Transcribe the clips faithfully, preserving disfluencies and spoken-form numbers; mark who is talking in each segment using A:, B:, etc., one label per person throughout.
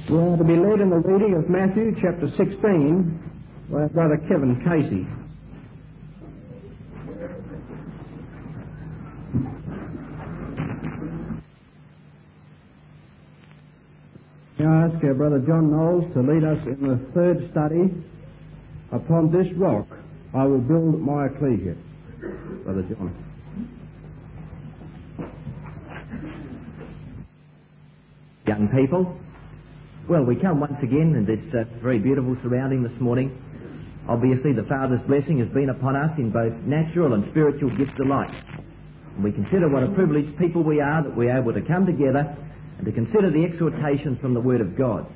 A: We are to be led in the reading of Matthew chapter sixteen by Brother Kevin Casey. I ask uh, Brother John Knowles to lead us in the third study, Upon This Rock I Will Build My Ecclesia. Brother John.
B: Young people, well, we come once again in this uh, very beautiful surrounding this morning. Obviously, the Father's blessing has been upon us in both natural and spiritual gifts alike. And we consider what a privileged people we are that we're able to come together and to consider the exhortations from the Word of God.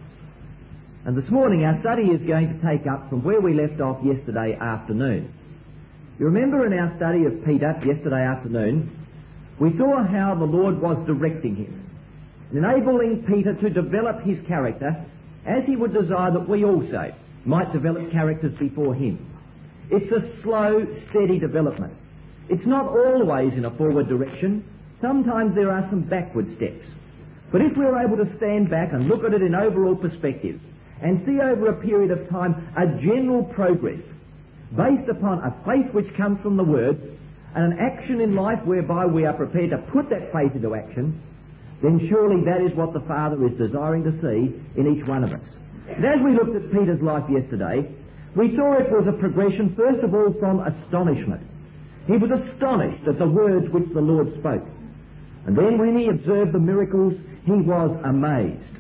B: And this morning our study is going to take up from where we left off yesterday afternoon. You remember in our study of Peter yesterday afternoon, we saw how the Lord was directing him, enabling Peter to develop his character as he would desire that we also might develop characters before him. It's a slow, steady development. It's not always in a forward direction. Sometimes there are some backward steps. But if we're able to stand back and look at it in overall perspective and see over a period of time a general progress based upon a faith which comes from the Word and an action in life whereby we are prepared to put that faith into action, then surely that is what the Father is desiring to see in each one of us. And as we looked at Peter's life yesterday, we saw it was a progression, first of all, from astonishment. He was astonished at the words which the Lord spoke. And then when he observed the miracles, he was amazed.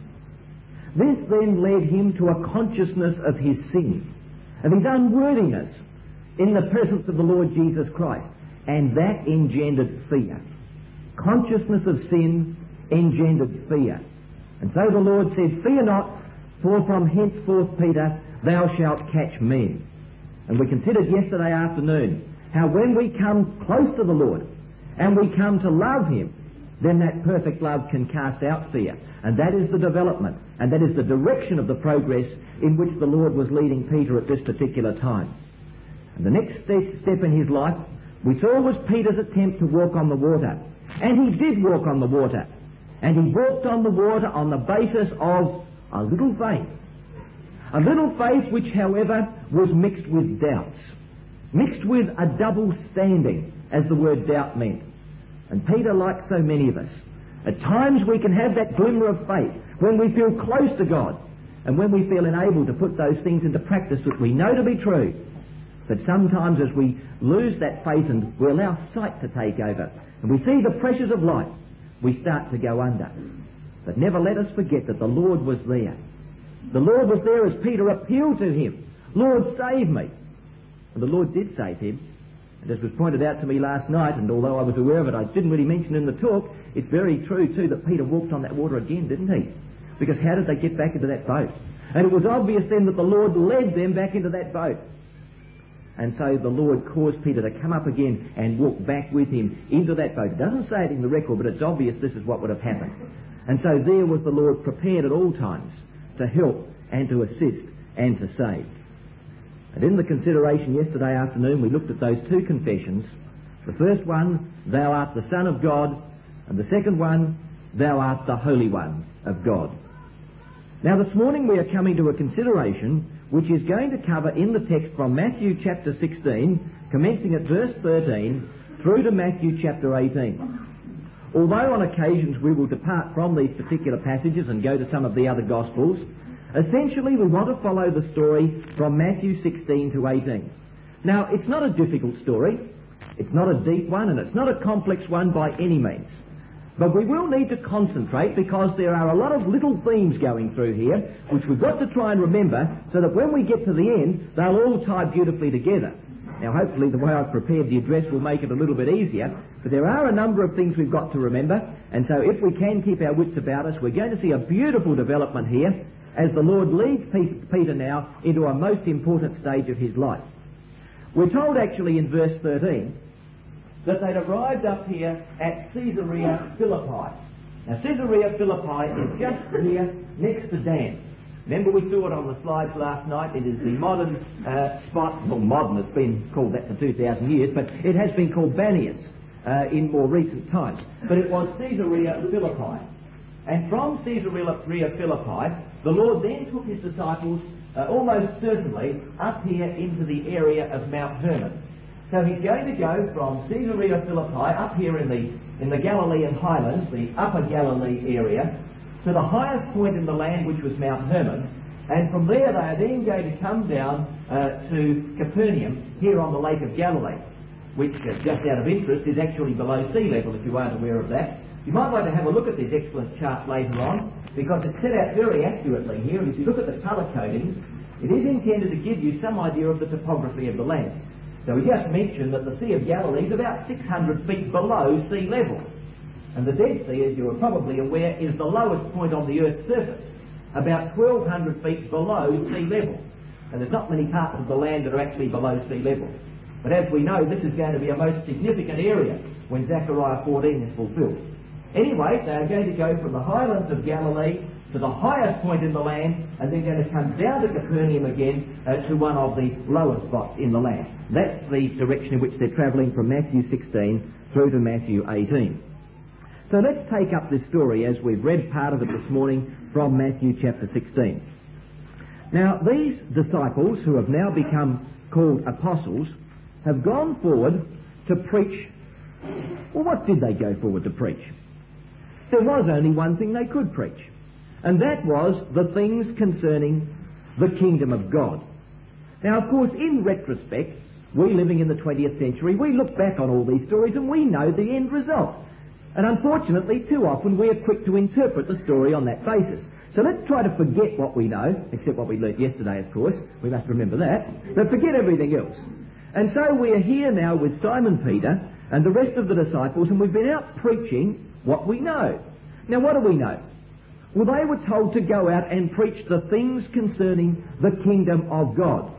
B: This then led him to a consciousness of his sin, of his unworthiness in the presence of the Lord Jesus Christ. And that engendered fear. Consciousness of sin engendered fear. And so the Lord said, "Fear not, for from henceforth, Peter, thou shalt catch men." And we considered yesterday afternoon how when we come close to the Lord and we come to love him, then that perfect love can cast out fear. And that is the development, and that is the direction of the progress in which the Lord was leading Peter at this particular time. And the next step in his life we saw was Peter's attempt to walk on the water. And he did walk on the water. And he walked on the water on the basis of a little faith. A little faith which, however, was mixed with doubts. Mixed with a double standing, as the word doubt meant. And Peter, like so many of us, at times we can have that glimmer of faith when we feel close to God and when we feel enabled to put those things into practice that we know to be true. But sometimes as we lose that faith and we allow sight to take over and we see the pressures of life, we start to go under. But never let us forget that the Lord was there. The Lord was there as Peter appealed to him. "Lord, save me." And the Lord did save him. And as was pointed out to me last night, and although I was aware of it, I didn't really mention in the talk, it's very true too that Peter walked on that water again, didn't he? Because how did they get back into that boat? And it was obvious then that the Lord led them back into that boat. And so the Lord caused Peter to come up again and walk back with him into that boat. It doesn't say it in the record, but it's obvious this is what would have happened. And so there was the Lord prepared at all times to help and to assist and to save. And in the consideration yesterday afternoon, we looked at those two confessions. The first one, "Thou art the Son of God," and the second one, "Thou art the Holy One of God." Now this morning we are coming to a consideration which is going to cover in the text from Matthew chapter sixteen, commencing at verse thirteen, through to Matthew chapter eighteen. Although on occasions we will depart from these particular passages and go to some of the other Gospels, essentially we want to follow the story from Matthew sixteen to eighteen. Now, it's not a difficult story, it's not a deep one, and it's not a complex one by any means. But we will need to concentrate because there are a lot of little themes going through here which we've got to try and remember so that when we get to the end, they'll all tie beautifully together. Now, hopefully the way I've prepared the address will make it a little bit easier, but there are a number of things we've got to remember, and so if we can keep our wits about us, we're going to see a beautiful development here as the Lord leads Peter now into a most important stage of his life. We're told actually in verse thirteen that they'd arrived up here at Caesarea Philippi. Now Caesarea Philippi is just here next to Dan. Remember we saw it on the slides last night. It is the modern uh, spot, well modern, it's been called that for two thousand years, but it has been called Banias uh, in more recent times. But it was Caesarea Philippi. And from Caesarea Philippi, the Lord then took his disciples uh, almost certainly up here into the area of Mount Hermon. So he's going to go from Caesarea Philippi up here in the, in the Galilean highlands, the upper Galilee area, to the highest point in the land, which was Mount Hermon. And from there they are then going to come down uh, to Capernaum here on the Lake of Galilee, which, uh, just out of interest, is actually below sea level, if you aren't aware of that. You might like to have a look at this excellent chart later on, because it's set out very accurately here, and if you look at the colour codings, it is intended to give you some idea of the topography of the land. So we just mentioned that the Sea of Galilee is about six hundred feet below sea level. And the Dead Sea, as you are probably aware, is the lowest point on the Earth's surface, about twelve hundred feet below sea level. And there's not many parts of the land that are actually below sea level. But as we know, this is going to be a most significant area when Zechariah fourteen is fulfilled. Anyway, they are going to go from the highlands of Galilee to the highest point in the land, and they're going to come down to Capernaum again uh, to one of the lower spots in the land. That's the direction in which they're travelling from Matthew sixteen through to Matthew eighteen. So let's take up this story as we've read part of it this morning from Matthew chapter sixteen. Now, these disciples, who have now become called apostles, have gone forward to preach. Well, what did they go forward to preach? There was only one thing they could preach, and that was the things concerning the kingdom of God. Now, of course, in retrospect, we living in the twentieth century, we look back on all these stories and we know the end result. And unfortunately, too often we are quick to interpret the story on that basis. So let's try to forget what we know, except what we learnt yesterday, of course. We must remember that. But forget everything else. And so we are here now with Simon Peter and the rest of the disciples, and we've been out preaching what we know. Now, what do we know? Well, they were told to go out and preach the things concerning the kingdom of God.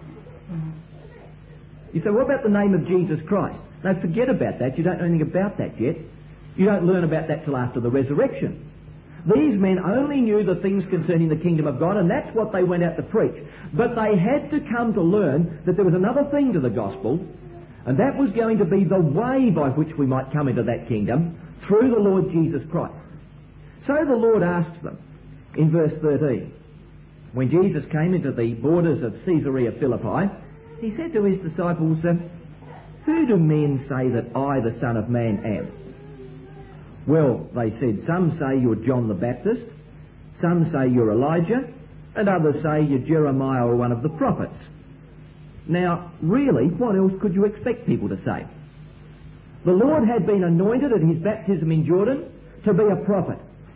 B: You say, what about the name of Jesus Christ? No, forget about that. You don't know anything about that yet. You don't learn about that till after the resurrection. These men only knew the things concerning the kingdom of God, and that's what they went out to preach. But they had to come to learn that there was another thing to the gospel, and that was going to be the way by which we might come into that kingdom through the Lord Jesus Christ. So the Lord asked them in verse thirteen, when Jesus came into the borders of Caesarea Philippi, he said to his disciples, "Who do men say that I, the Son of Man, am?" Well, they said, some say you're John the Baptist, some say you're Elijah, and others say you're Jeremiah or one of the prophets. Now, really, what else could you expect people to say? The Lord had been anointed at his baptism in Jordan to be a prophet.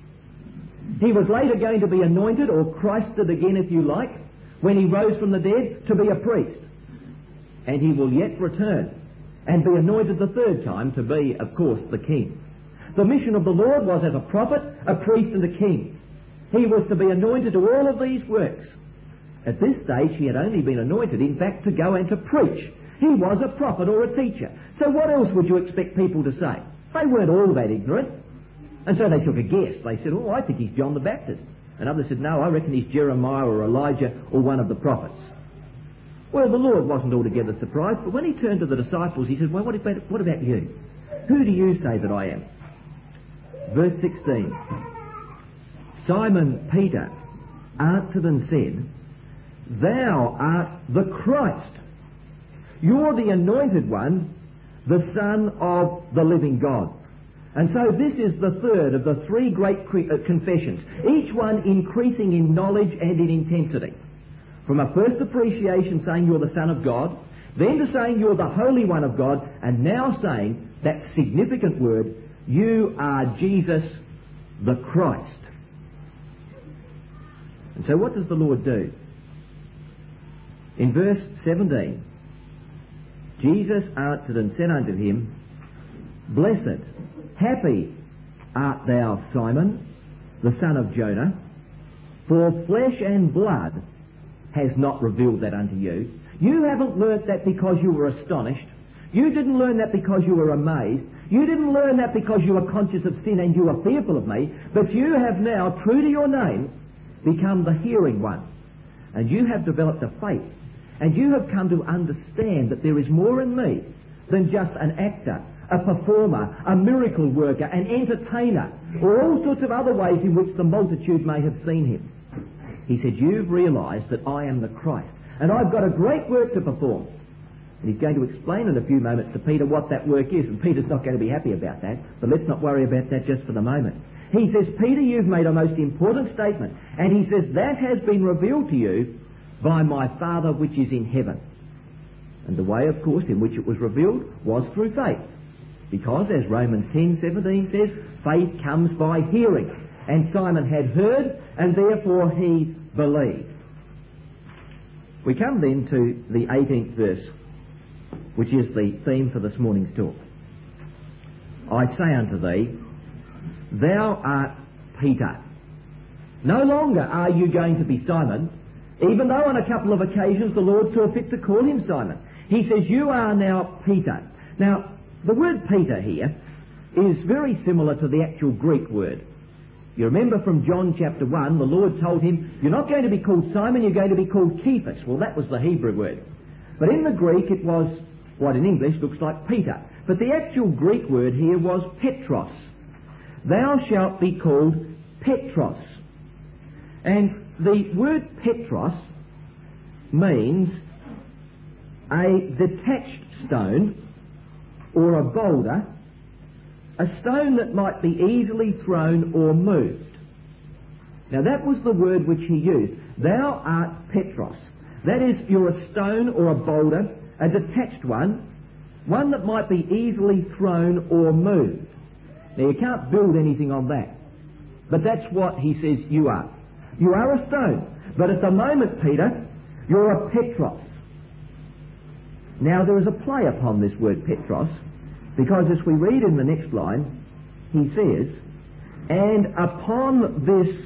B: He was later going to be anointed, or Christed again if you like, when he rose from the dead, to be a priest. And he will yet return and be anointed the third time to be, of course, the king. The mission of the Lord was as a prophet, a priest and a king. He was to be anointed to all of these works. At this stage he had only been anointed, in fact, to go and to preach. He was a prophet or a teacher. So what else would you expect people to say? They weren't all that ignorant. And so they took a guess. They said, oh, I think he's John the Baptist. And others said, no, I reckon he's Jeremiah or Elijah or one of the prophets. Well, the Lord wasn't altogether surprised, but when he turned to the disciples, he said, well, what about, what about you? Who do you say that I am? Verse sixteen, Simon Peter answered and said, Thou art the Christ. You're the anointed one, the Son of the living God. And so this is the third of the three great cre- uh, confessions, each one increasing in knowledge and in intensity. From a first appreciation saying you're the Son of God, then to saying you're the Holy One of God, and now saying that significant word, you are Jesus the Christ. And so what does the Lord do? In verse seventeen, Jesus answered and said unto him, Blessed, happy art thou, Simon, the son of Jonah, for flesh and blood has not revealed that unto you. You haven't learnt that because you were astonished. You didn't learn that because you were amazed. You didn't learn that because you were conscious of sin and you were fearful of me. But you have now, true to your name, become the hearing one. And you have developed a faith. And you have come to understand that there is more in me than just an actor, a performer, a miracle worker, an entertainer, or all sorts of other ways in which the multitude may have seen him. He said, you've realised that I am the Christ, and I've got a great work to perform. And he's going to explain in a few moments to Peter what that work is, and Peter's not going to be happy about that, but let's not worry about that just for the moment. He says, Peter, you've made a most important statement, and he says, that has been revealed to you by my Father which is in heaven. And the way, of course, in which it was revealed was through faith. Because, as Romans ten seventeen says, faith comes by hearing. And Simon had heard, and therefore he believed. We come then to the eighteenth verse, which is the theme for this morning's talk. I say unto thee, thou art Peter. No longer are you going to be Simon, even though on a couple of occasions the Lord saw fit to call him Simon. He says, you are now Peter. Now, the word Peter here is very similar to the actual Greek word. You remember from John chapter one, the Lord told him, you're not going to be called Simon, you're going to be called Cephas. Well, that was the Hebrew word. But in the Greek it was what in English looks like Peter. But the actual Greek word here was Petros. Thou shalt be called Petros. And the word Petros means a detached stone or a boulder, a stone that might be easily thrown or moved. Now that was the word which he used. Thou art Petros. That is, you're a stone or a boulder, a detached one, one that might be easily thrown or moved. Now you can't build anything on that. But that's what he says you are. You are a stone. But at the moment, Peter, you're a Petros. Now there is a play upon this word Petros, because as we read in the next line, he says, and upon this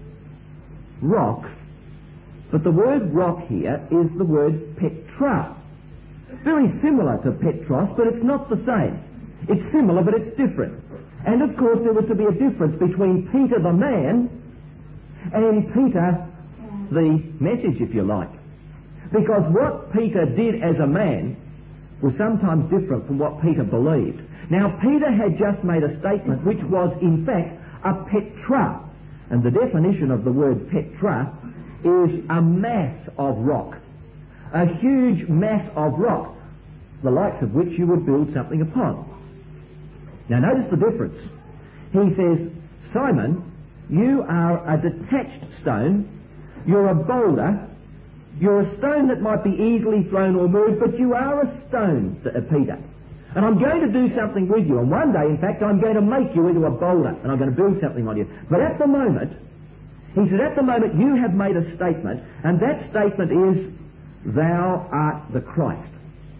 B: rock, but the word rock here is the word Petra. Very similar to Petros, but it's not the same. It's similar, but it's different. And of course there was to be a difference between Peter the man and Peter the message, if you like. Because what Peter did as a man was sometimes different from what Peter believed. Now, Peter had just made a statement which was, in fact, a Petra. And the definition of the word Petra is a mass of rock. A huge mass of rock, the likes of which you would build something upon. Now, notice the difference. He says, Simon, you are a detached stone, you're a boulder, you're a stone that might be easily thrown or moved, but you are a stone, Peter. And I'm going to do something with you. And one day, in fact, I'm going to make you into a boulder, and I'm going to build something on you. But at the moment, he said, at the moment you have made a statement, and that statement is, thou art the Christ.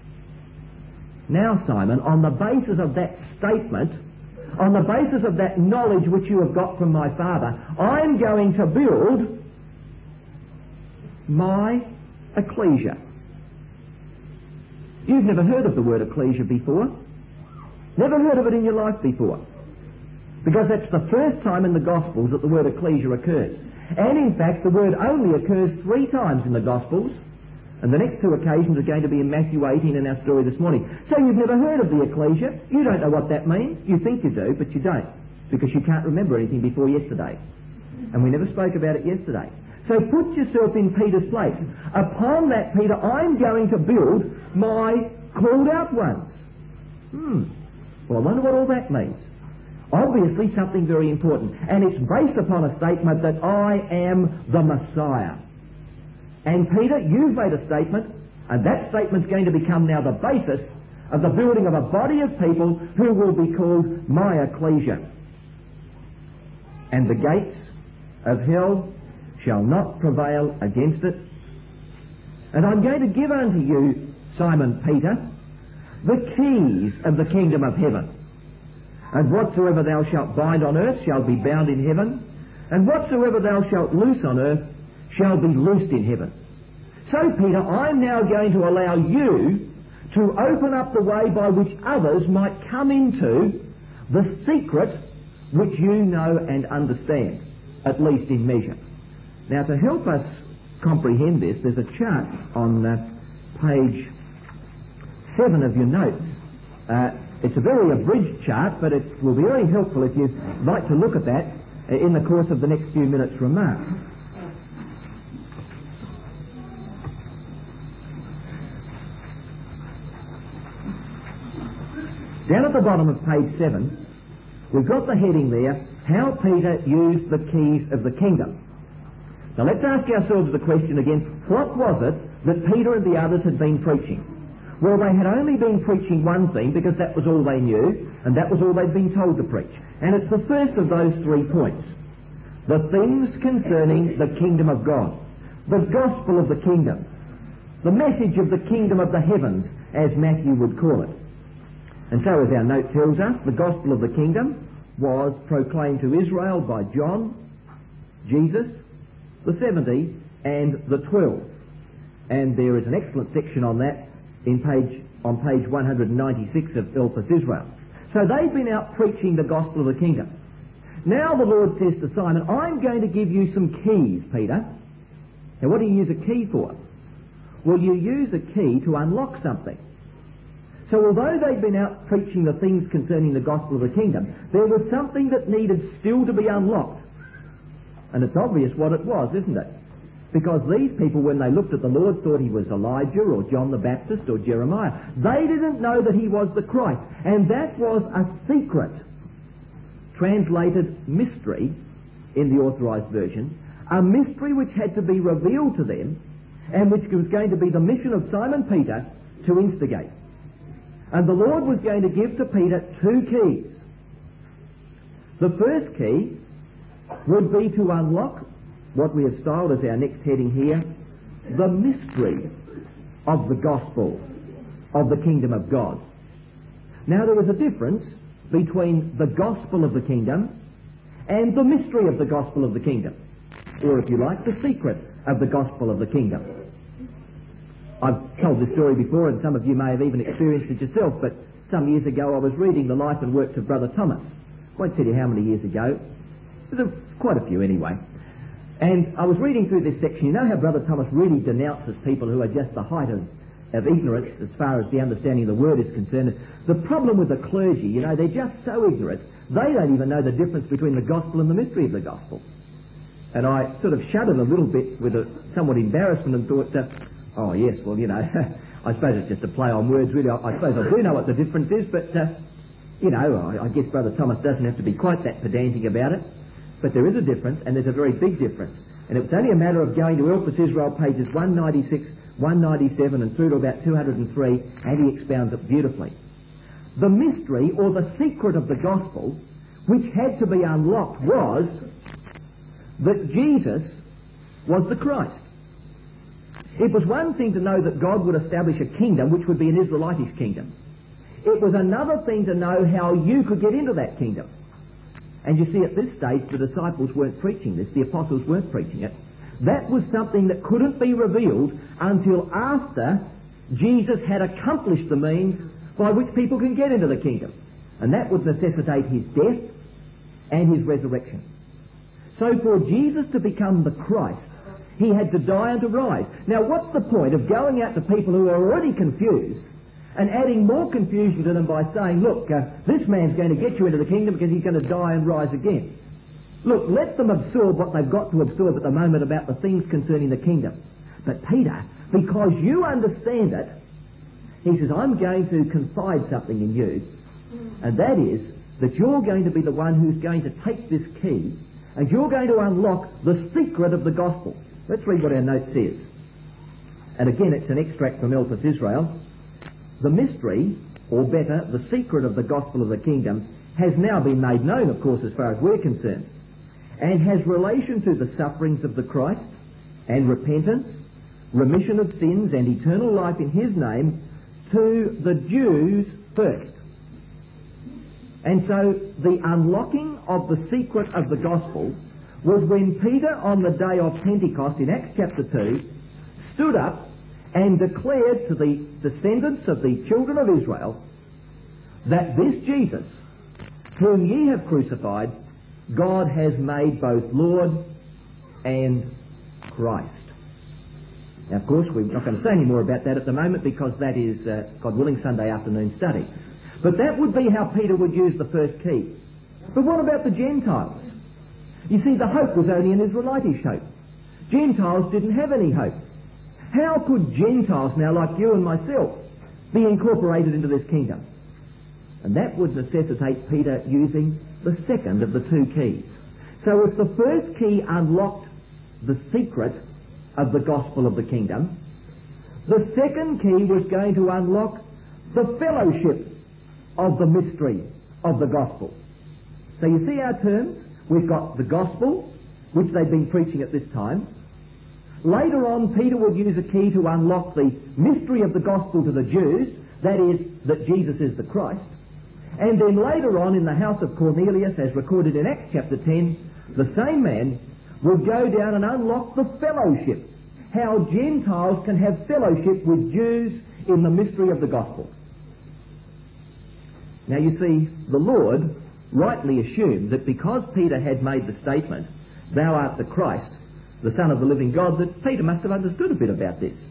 B: Now, Simon, on the basis of that statement, on the basis of that knowledge which you have got from my Father, I'm going to build my ecclesia. You've never heard of the word ecclesia before. Never heard of it in your life before. Because that's the first time in the Gospels that the word ecclesia occurs. And in fact, the word only occurs three times in the Gospels. And the next two occasions are going to be in Matthew eighteen in our story this morning. So you've never heard of the ecclesia. You don't know what that means. You think you do, but you don't. Because you can't remember anything before yesterday. And we never spoke about it yesterday. So put yourself in Peter's place. Upon that, Peter, I'm going to build my called out ones. Hmm. Well, I wonder what all that means. Obviously something very important. And it's based upon a statement that I am the Messiah. And Peter, you've made a statement, and that statement's going to become now the basis of the building of a body of people who will be called my ecclesia. And the gates of hell shall not prevail against it. And I'm going to give unto you, Simon Peter, the keys of the kingdom of heaven. And whatsoever thou shalt bind on earth shall be bound in heaven, and whatsoever thou shalt loose on earth shall be loosed in heaven. So, Peter, I'm now going to allow you to open up the way by which others might come into the secret which you know and understand, at least in measure. Now, to help us comprehend this, there's a chart on uh, page seven of your notes, Uh, it's a very abridged chart, but it will be very helpful if you'd like to look at that in the course of the next few minutes' remarks. Down at the bottom of page seven, we've got the heading there, How Peter Used the Keys of the Kingdom. Now let's ask ourselves the question again, what was it that Peter and the others had been preaching? Well, they had only been preaching one thing because that was all they knew, and that was all they'd been told to preach. And it's the first of those three points. The things concerning the kingdom of God. The gospel of the kingdom. The message of the kingdom of the heavens, as Matthew would call it. And so, as our note tells us, the gospel of the kingdom was proclaimed to Israel by John, Jesus, the seventy, and the twelve. And there is an excellent section on that in page on page one hundred ninety-six of Elpis Israel. So they've been out preaching the gospel of the kingdom. Now the Lord says to Simon, I'm going to give you some keys, Peter. Now what do you use a key for? Well, you use a key to unlock something. So although they'd been out preaching the things concerning the gospel of the kingdom, there was something that needed still to be unlocked. And it's obvious what it was, isn't it? Because these people, when they looked at the Lord, thought he was Elijah or John the Baptist or Jeremiah. They didn't know that he was the Christ. And that was a secret, translated mystery in the Authorized Version, a mystery which had to be revealed to them and which was going to be the mission of Simon Peter to instigate. And the Lord was going to give to Peter two keys. The first key would be to unlock what we have styled as our next heading here, the mystery of the gospel of the kingdom of God. Now there is a difference between the gospel of the kingdom and the mystery of the gospel of the kingdom, or if you like, the secret of the gospel of the kingdom. I've told this story before, and some of you may have even experienced it yourself, but some years ago I was reading the life and works of Brother Thomas. I won't tell you how many years ago. There's a, quite a few anyway. And I was reading through this section. You know how Brother Thomas really denounces people who are just the height of, of ignorance as far as the understanding of the word is concerned. The problem with the clergy, you know, they're just so ignorant, they don't even know the difference between the gospel and the mystery of the gospel. And I sort of shuddered a little bit with a somewhat embarrassment and thought, uh, oh yes, well, you know, I suppose it's just a play on words really. I, I suppose I do know what the difference is, but, uh, you know, I, I guess Brother Thomas doesn't have to be quite that pedantic about it. But there is a difference, and there's a very big difference. And it was only a matter of going to Elpis Israel pages one ninety-six, one ninety-seven, and through to about two hundred three, and he expounds it beautifully. The mystery, or the secret of the gospel, which had to be unlocked, was that Jesus was the Christ. It was one thing to know that God would establish a kingdom, which would be an Israelitish kingdom. It was another thing to know how you could get into that kingdom. And you see, at this stage, the disciples weren't preaching this. The apostles weren't preaching it. That was something that couldn't be revealed until after Jesus had accomplished the means by which people can get into the kingdom. And that would necessitate his death and his resurrection. So for Jesus to become the Christ, he had to die and to rise. Now, what's the point of going out to people who are already confused and adding more confusion to them by saying, look, uh, this man's going to get you into the kingdom because he's going to die and rise again. Look, let them absorb what they've got to absorb at the moment about the things concerning the kingdom. But Peter, because you understand it, he says, I'm going to confide something in you, and that is that you're going to be the one who's going to take this key and you're going to unlock the secret of the gospel. Let's read what our note says. And again, it's an extract from Elpis Israel. The mystery, or better, the secret of the gospel of the kingdom, has now been made known, of course, as far as we're concerned, and has relation to the sufferings of the Christ, and repentance, remission of sins, and eternal life in his name, to the Jews first. And so the unlocking of the secret of the gospel was when Peter, on the day of Pentecost in Acts chapter two, stood up and declared to the descendants of the children of Israel that this Jesus, whom ye have crucified, God has made both Lord and Christ. Now, of course, we're not going to say any more about that at the moment because that is, uh, God willing, Sunday afternoon study. But that would be how Peter would use the first key. But what about the Gentiles? You see, the hope was only an Israelitish hope. Gentiles didn't have any hope. How could Gentiles now, like you and myself, be incorporated into this kingdom? And that would necessitate Peter using the second of the two keys. So if the first key unlocked the secret of the gospel of the kingdom, the second key was going to unlock the fellowship of the mystery of the gospel. So you see our terms? We've got the gospel, which they've been preaching at this time. Later on, Peter would use a key to unlock the mystery of the gospel to the Jews, that is, that Jesus is the Christ. And then later on, in the house of Cornelius, as recorded in Acts chapter ten, the same man would go down and unlock the fellowship, how Gentiles can have fellowship with Jews in the mystery of the gospel. Now you see, the Lord rightly assumed that because Peter had made the statement, "Thou art the Christ, the Son of the living God," that Peter must have understood a bit about this.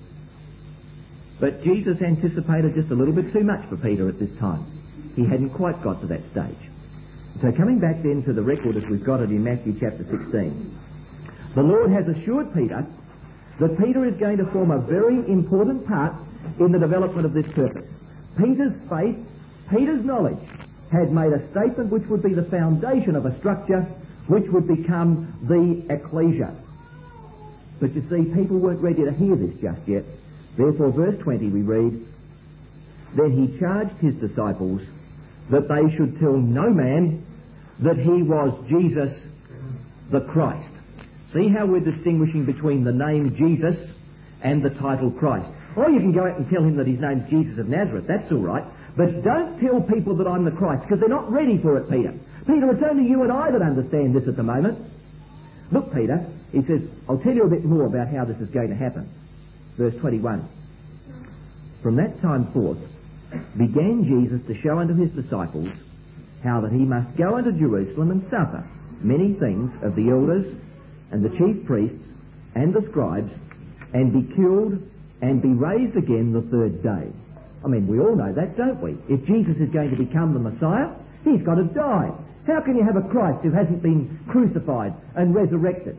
B: But Jesus anticipated just a little bit too much for Peter at this time. He hadn't quite got to that stage. So coming back then to the record as we've got it in Matthew chapter sixteen, the Lord has assured Peter that Peter is going to form a very important part in the development of this purpose. Peter's faith, Peter's knowledge, had made a statement which would be the foundation of a structure which would become the ecclesia. But you see, people weren't ready to hear this just yet. Therefore, verse twenty we read, "Then he charged his disciples that they should tell no man that he was Jesus the Christ." See how we're distinguishing between the name Jesus and the title Christ. Or you can go out and tell him that his name's Jesus of Nazareth, that's all right. But don't tell people that I'm the Christ, because they're not ready for it, Peter. Peter, it's only you and I that understand this at the moment. Look, Peter, he says, I'll tell you a bit more about how this is going to happen. Verse twenty-one. "From that time forth began Jesus to show unto his disciples how that he must go unto Jerusalem and suffer many things of the elders and the chief priests and the scribes, and be killed and be raised again the third day." I mean, we all know that, don't we? If Jesus is going to become the Messiah, he's got to die. How can you have a Christ who hasn't been crucified and resurrected?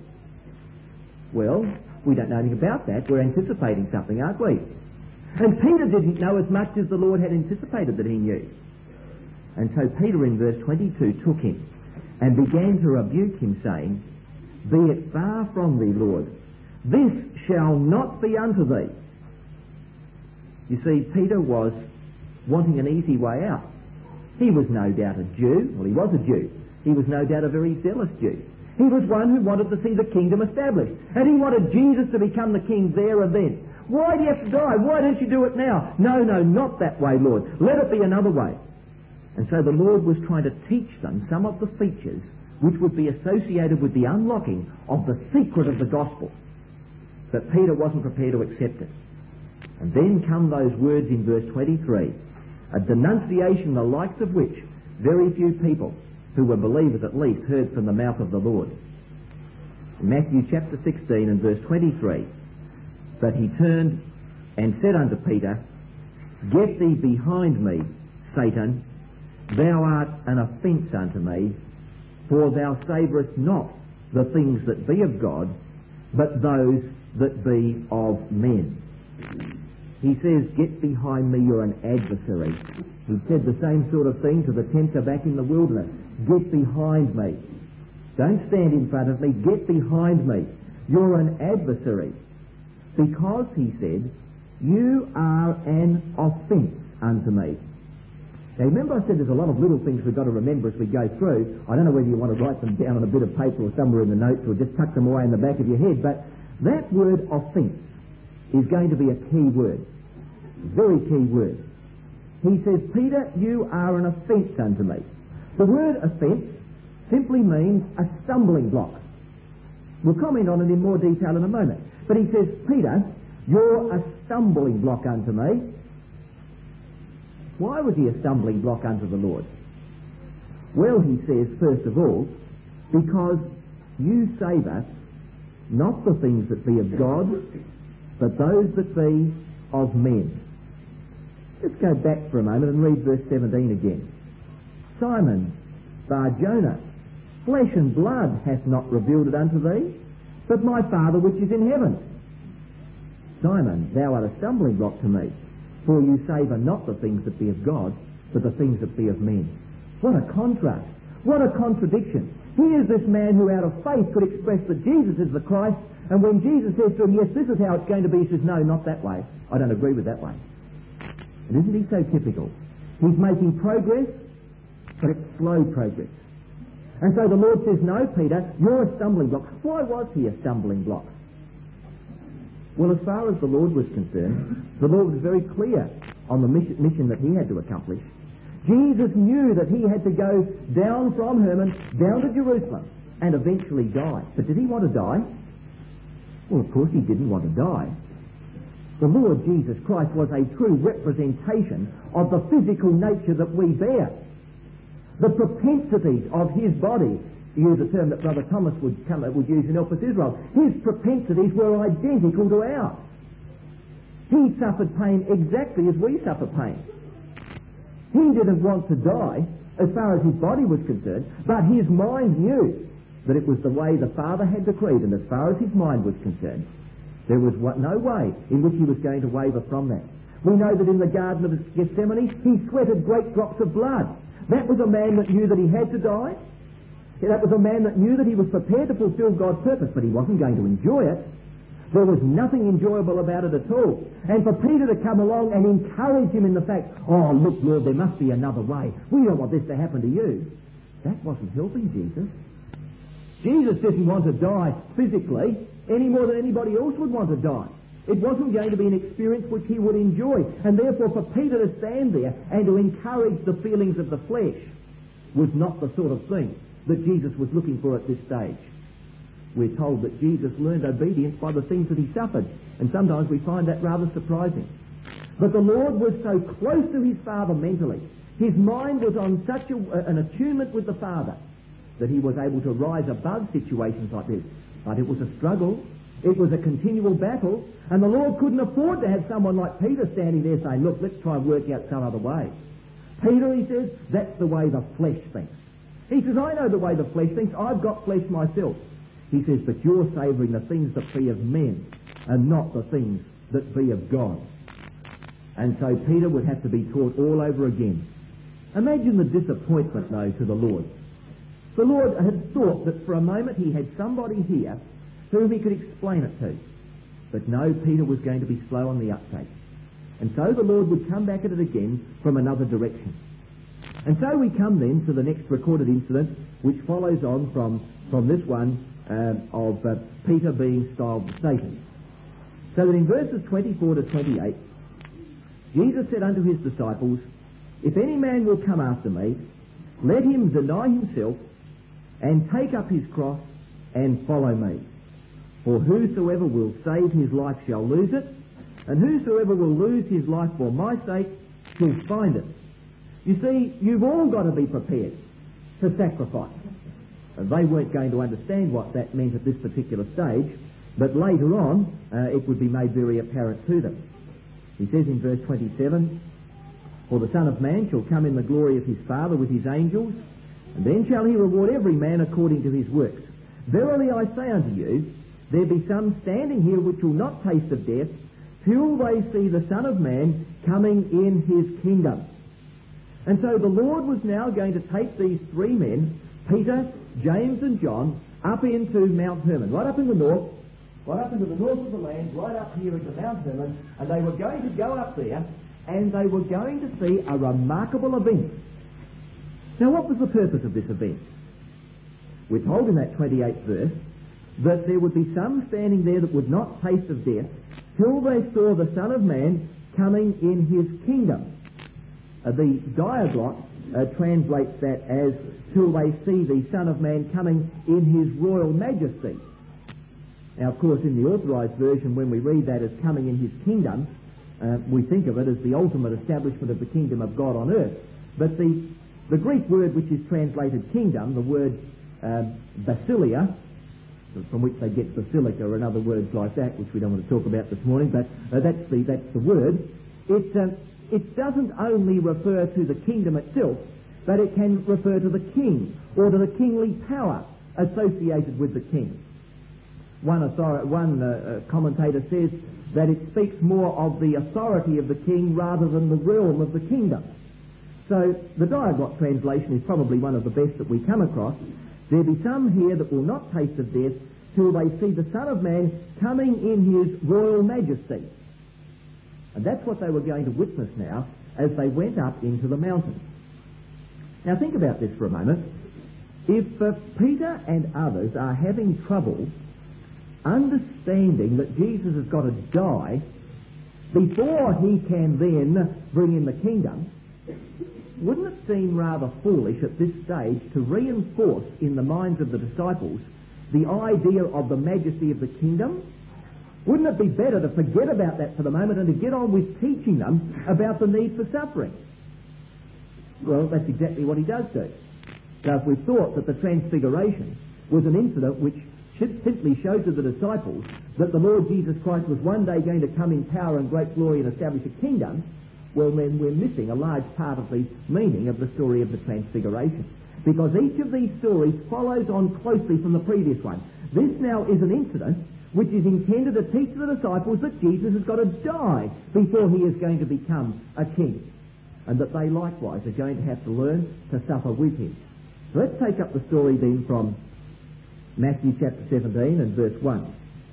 B: Well, we don't know anything about that. We're anticipating something, aren't we? And Peter didn't know as much as the Lord had anticipated that he knew. And so Peter in verse twenty-two took him and began to rebuke him, saying, "Be it far from thee, Lord. This shall not be unto thee." You see, Peter was wanting an easy way out. He was no doubt a Jew. Well, he was a Jew. He was no doubt a very zealous Jew. He was one who wanted to see the kingdom established. And he wanted Jesus to become the king there and then. Why do you have to die? Why don't you do it now? No, no, not that way, Lord. Let it be another way. And so the Lord was trying to teach them some of the features which would be associated with the unlocking of the secret of the gospel. But Peter wasn't prepared to accept it. And then come those words in verse twenty-three, a denunciation the likes of which very few people, who were believers at least, heard from the mouth of the Lord. In Matthew chapter sixteen and verse twenty-three, "But he turned and said unto Peter, Get thee behind me, Satan, thou art an offence unto me, for thou savourest not the things that be of God, but those that be of men." He says, "Get behind me, you're an adversary." He said the same sort of thing to the tempter back in the wilderness. Get behind me. Don't stand in front of me. Get behind me. You're an adversary. Because, he said, you are an offence unto me. Now remember I said there's a lot of little things we've got to remember as we go through. I don't know whether you want to write them down on a bit of paper or somewhere in the notes or just tuck them away in the back of your head, but that word offence is going to be a key word. Very key word. He says, "Peter, you are an offence unto me." The word offence simply means a stumbling block. We'll comment on it in more detail in a moment. But he says, "Peter, you're a stumbling block unto me." Why was he a stumbling block unto the Lord? Well, he says, first of all, because you savour not the things that be of God, but those that be of men. Let's go back for a moment and read verse seventeen again. Simon, Bar-Jonah, flesh and blood hath not revealed it unto thee, but my Father which is in heaven. Simon, thou art a stumbling block to me, for you savour not the things that be of God, but the things that be of men. What a contrast. What a contradiction. Here's this man who out of faith could express that Jesus is the Christ, and when Jesus says to him, yes, this is how it's going to be, he says, no, not that way. I don't agree with that way. And isn't he so typical? He's making progress, but it's slow progress. And so the Lord says, no, Peter, you're a stumbling block. Why was he a stumbling block? Well, as far as the Lord was concerned, the Lord was very clear on the mission, mission that he had to accomplish. Jesus knew that he had to go down from Hermon, down to Jerusalem, and eventually die. But did he want to die? Well, of course he didn't want to die. The Lord Jesus Christ was a true representation of the physical nature that we bear. The propensities of his body, to use a term that Brother Thomas would, come, would use in Help Us Israel, his propensities were identical to ours. He suffered pain exactly as we suffer pain. He didn't want to die as far as his body was concerned, but his mind knew that it was the way the Father had decreed, and as far as his mind was concerned, there was no way in which he was going to waver from that. We know that in the Garden of Gethsemane, he sweated great drops of blood. That was a man that knew that he had to die. That was a man that knew that he was prepared to fulfill God's purpose, but he wasn't going to enjoy it. There was nothing enjoyable about it at all. And for Peter to come along and encourage him in the fact, oh, look, Lord, there must be another way. We don't want this to happen to you. That wasn't helping Jesus. Jesus didn't want to die physically any more than anybody else would want to die. It wasn't going to be an experience which he would enjoy. And therefore for Peter to stand there and to encourage the feelings of the flesh was not the sort of thing that Jesus was looking for at this stage. We're told that Jesus learned obedience by the things that he suffered, and sometimes we find that rather surprising. But the Lord was so close to his Father mentally, his mind was on such a, an attunement with the Father, that he was able to rise above situations like this. But it was a struggle, it was a continual battle, and the Lord couldn't afford to have someone like Peter standing there saying, look, let's try and work out some other way. Peter, he says, that's the way the flesh thinks. He says, I know the way the flesh thinks, I've got flesh myself. He says, but you're savouring the things that be of men and not the things that be of God. And so Peter would have to be taught all over again. Imagine the disappointment, though, to the Lord. The Lord had thought that for a moment he had somebody here whom he could explain it to. But no, Peter was going to be slow on the uptake. And so the Lord would come back at it again from another direction. And so we come then to the next recorded incident, which follows on from, from this one um, of uh, Peter being styled Satan. So that in verses twenty-four to twenty-eight, Jesus said unto his disciples, if any man will come after me, let him deny himself and take up his cross and follow me. For whosoever will save his life shall lose it, and whosoever will lose his life for my sake shall find it. You see, you've all got to be prepared to sacrifice. And they weren't going to understand what that meant at this particular stage, but later on uh, it would be made very apparent to them. He says in verse twenty-seven, for the Son of Man shall come in the glory of his Father with his angels, and then shall he reward every man according to his works. Verily I say unto you, there be some standing here which will not taste of death, till they see the Son of Man coming in his kingdom. And so the Lord was now going to take these three men, Peter, James and John, up into Mount Hermon, right up in the north, right up into the north of the land, right up here into Mount Hermon, and they were going to go up there, and they were going to see a remarkable event. Now, what was the purpose of this event? We're told in that twenty-eighth verse that there would be some standing there that would not taste of death till they saw the Son of Man coming in his kingdom. Uh, the Diaglott uh, translates that as till they see the Son of Man coming in his royal majesty. Now, of course, in the authorised version, when we read that as coming in his kingdom, uh, we think of it as the ultimate establishment of the kingdom of God on earth. But the, the Greek word which is translated kingdom, the word uh, basilia, from which they get basilica and other words like that, which we don't want to talk about this morning, but uh, that's the that's the word. It uh, it doesn't only refer to the kingdom itself, but it can refer to the king or to the kingly power associated with the king. One, author- one uh, commentator says that it speaks more of the authority of the king rather than the realm of the kingdom. So the Diaglott translation is probably one of the best that we come across. There be some here that will not taste of death till they see the Son of Man coming in his royal majesty. And that's what they were going to witness now as they went up into the mountain. Now think about this for a moment. If uh, Peter and others are having trouble understanding that Jesus has got to die before he can then bring in the kingdom, wouldn't it seem rather foolish at this stage to reinforce in the minds of the disciples the idea of the majesty of the kingdom? Wouldn't it be better to forget about that for the moment and to get on with teaching them about the need for suffering? Well, that's exactly what he does do. Now, if we thought that the Transfiguration was an incident which should simply show to the disciples that the Lord Jesus Christ was one day going to come in power and great glory and establish a kingdom, well, then we're missing a large part of the meaning of the story of the Transfiguration. Because each of these stories follows on closely from the previous one. This now is an incident which is intended to teach the disciples that Jesus has got to die before he is going to become a king, and that they likewise are going to have to learn to suffer with him. So let's take up the story then from Matthew chapter seventeen and verse one.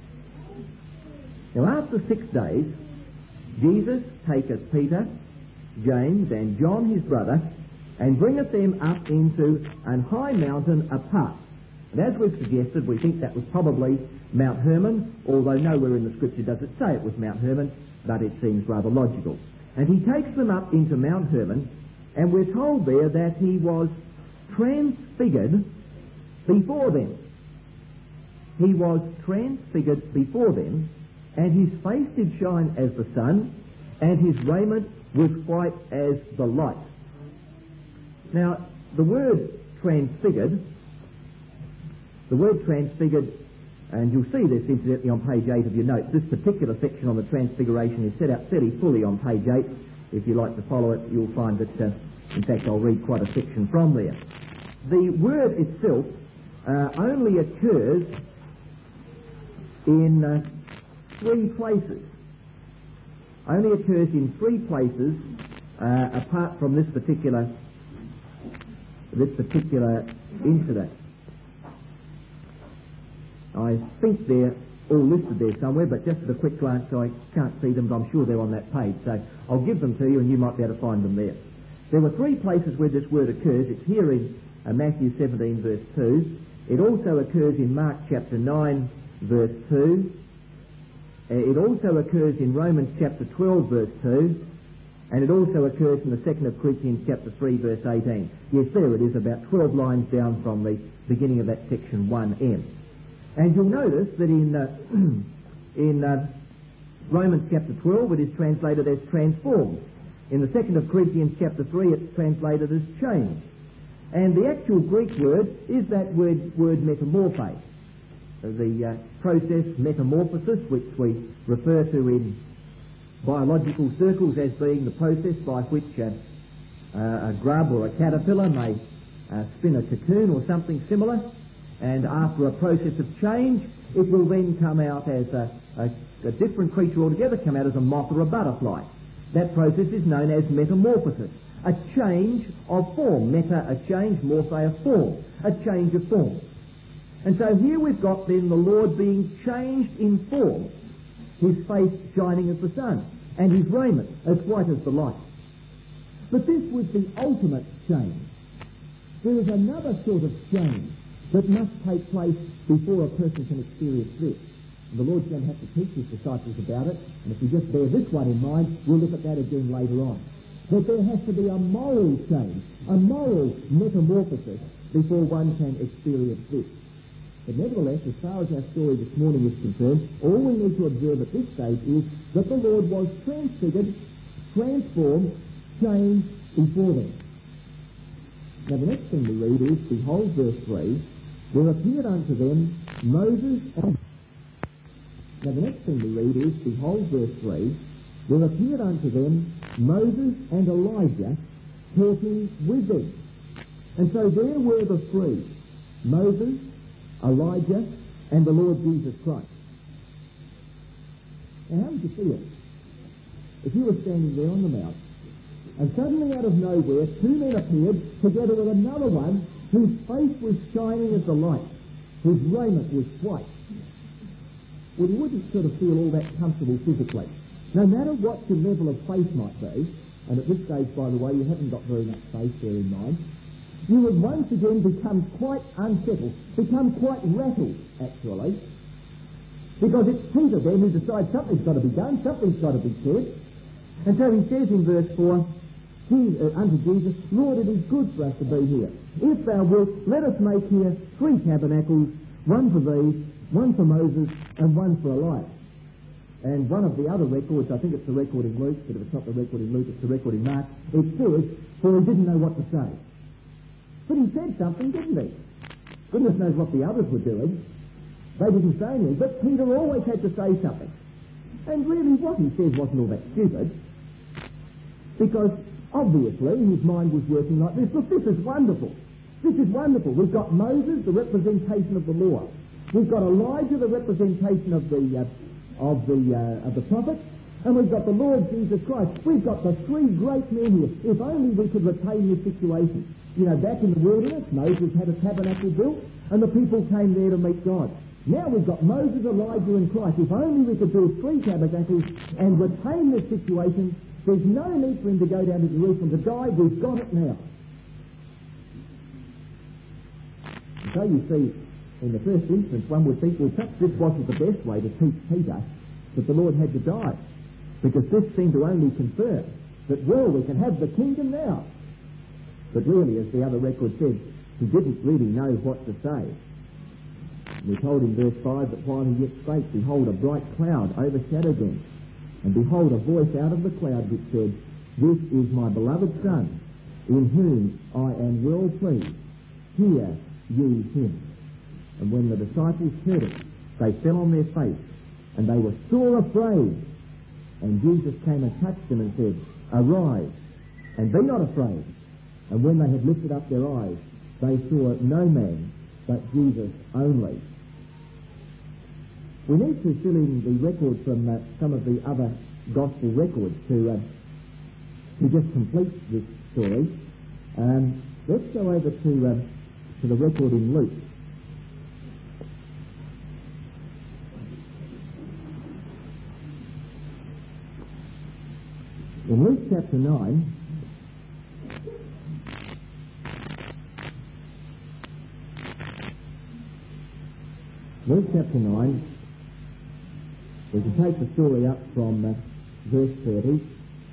B: Now after six days, Jesus taketh Peter, James, and John his brother, and bringeth them up into an high mountain apart. And as we've suggested, we think that was probably Mount Hermon, although nowhere in the Scripture does it say it was Mount Hermon, but it seems rather logical. And he takes them up into Mount Hermon, and we're told there that he was transfigured before them. He was transfigured before them, and his face did shine as the sun, and his raiment was white as the light. Now, the word transfigured, the word transfigured, and you'll see this incidentally on page eight of your notes. This particular section on the Transfiguration is set out fairly fully on page eight. If you like to follow it, you'll find that, uh, in fact, I'll read quite a section from there. The word itself uh, only occurs in uh, three places. Only occurs in three places uh, apart from this particular this particular incident. I think they're all listed there somewhere, but just at a quick glance, I can't see them, but I'm sure they're on that page. So I'll give them to you, and you might be able to find them there. There were three places where this word occurs. It's here in uh, Matthew seventeen, verse two. It also occurs in Mark chapter nine, verse two. Uh, it also occurs in Romans chapter twelve, verse two. And it also occurs in the second of Corinthians chapter three, verse eighteen. Yes, there it is, about twelve lines down from the beginning of that section one M. And you'll notice that in uh, in uh, Romans chapter twelve it is translated as transformed. In the second of Corinthians chapter three it's translated as changed. And the actual Greek word is that word, word metamorphe. The uh, process metamorphosis, which we refer to in biological circles as being the process by which uh, uh, a grub or a caterpillar may uh, spin a cocoon or something similar, and after a process of change it will then come out as a, a, a different creature altogether, come out as a moth or a butterfly. That process is known as metamorphosis, a change of form. Meta, a change, morphe, a form, a change of form. And so here we've got then the Lord being changed in form, his face shining as the sun, and his raiment as white as the light. But this was the ultimate change. There is another sort of change that must take place before a person can experience this. And the Lord's going to have to teach his disciples about it, and if we just bear this one in mind, we'll look at that again later on. But there has to be a moral change, a moral metamorphosis, before one can experience this. But nevertheless, as far as our story this morning is concerned, all we need to observe at this stage is that the Lord was transfigured, transformed, changed before them. Now the next thing we read is, behold, verse three, there appeared unto them Moses and... Now the next thing we read is, behold, verse three,
C: there appeared unto them Moses and Elijah talking with them. And so there were the three, Moses, Elijah, and the Lord Jesus Christ. Now how would you feel if you were standing there on the mount and suddenly out of nowhere two men appeared together with another one whose face was shining as the light, whose raiment was white? Well, you wouldn't sort of feel all that comfortable physically. No matter what your level of faith might be, and at this stage, by the way, you haven't got very much faith there in mind, you would once again become quite unsettled, become quite rattled, actually, because it's Peter then who decides something's got to be done, something's got to be said. And so he says in verse four, unto Jesus, Lord, it is good for us to be here. If thou wilt, let us make here three tabernacles, one for thee, one for Moses, and one for Elias. And one of the other records, I think it's the record in Luke, but if it's not the record in Luke, it's the record in Mark, it says, for he didn't know what to say. But he said something, didn't he? Goodness knows what the others were doing. They didn't say anything, but Peter always had to say something. And really what he said wasn't all that stupid, because obviously his mind was working like this. Look, this is wonderful. This is wonderful. We've got Moses, the representation of the law. We've got Elijah, the representation of the uh, of the uh, of the prophets, and we've got the Lord Jesus Christ. We've got the three great men here. If only we could retain this situation. You know, back in the wilderness, Moses had a tabernacle built, and the people came there to meet God. Now we've got Moses, Elijah, and Christ. If only we could build three tabernacles and retain this situation, there's no need for him to go down to Jerusalem to die. We've got it now. So you see, in the first instance, one would think, well, perhaps this wasn't the best way to teach Peter that the Lord had to die, because this seemed to only confirm that, well, we can have the kingdom now. But really, as the other record said, he didn't really know what to say. We're told in verse five that while he yet spake, behold, a bright cloud overshadowed them, and behold, a voice out of the cloud which said, This is my beloved Son, in whom I am well pleased. Hear ye him. And when the disciples heard it, they fell on their face, and they were sore afraid. And Jesus came and touched them and said, Arise, and be not afraid. And when they had lifted up their eyes, they saw no man but Jesus only. We need to fill in the record from uh, some of the other gospel records to uh, to just complete this story. Um, let's go over to uh, to the record in Luke. In Luke chapter nine, Luke chapter nine, we can take the story up from uh, verse thirty.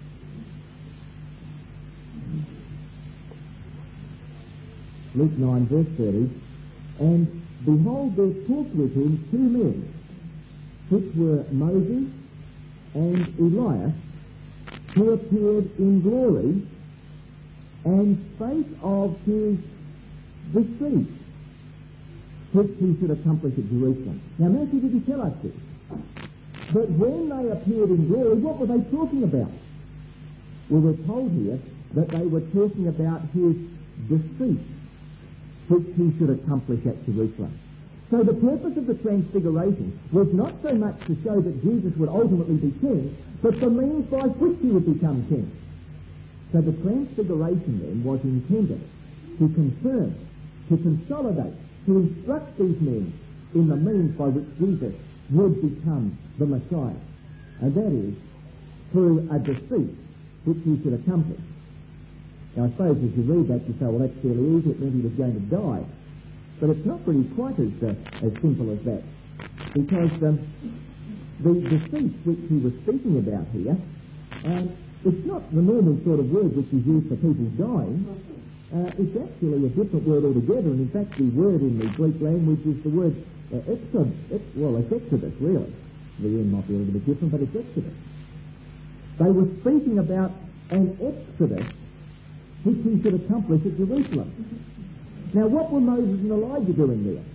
C: Luke nine, verse thirty. And behold, there talked with him two men, which were Moses and Elias, who appeared in glory, and spake of his deceit, which he should accomplish at Jerusalem. Now, Matthew didn't tell us this. But when they appeared in glory, what were they talking about? We were told here that they were talking about his deceit, which he should accomplish at Jerusalem. So the purpose of the Transfiguration was not so much to show that Jesus would ultimately be king, but the means by which he would become king. So the Transfiguration then was intended to confirm, to consolidate, to instruct these men in the means by which Jesus would become the Messiah. And that is through a deceit which he should accomplish. Now I suppose as you read that you say, well, that's fairly easy, it meant he was going to die. But it's not really quite as, uh, as simple as that. Because um, the deceit which he was speaking about here, um, it's not the normal sort of word which is used for people dying. Uh, it's actually a different word altogether, and in fact the word in the Greek language is the word uh, exod, ex, well, it's exodus, really. The end might be a little bit different, but it's exodus. They were speaking about an exodus which he should accomplish at Jerusalem. Now, what were Moses and Elijah doing there?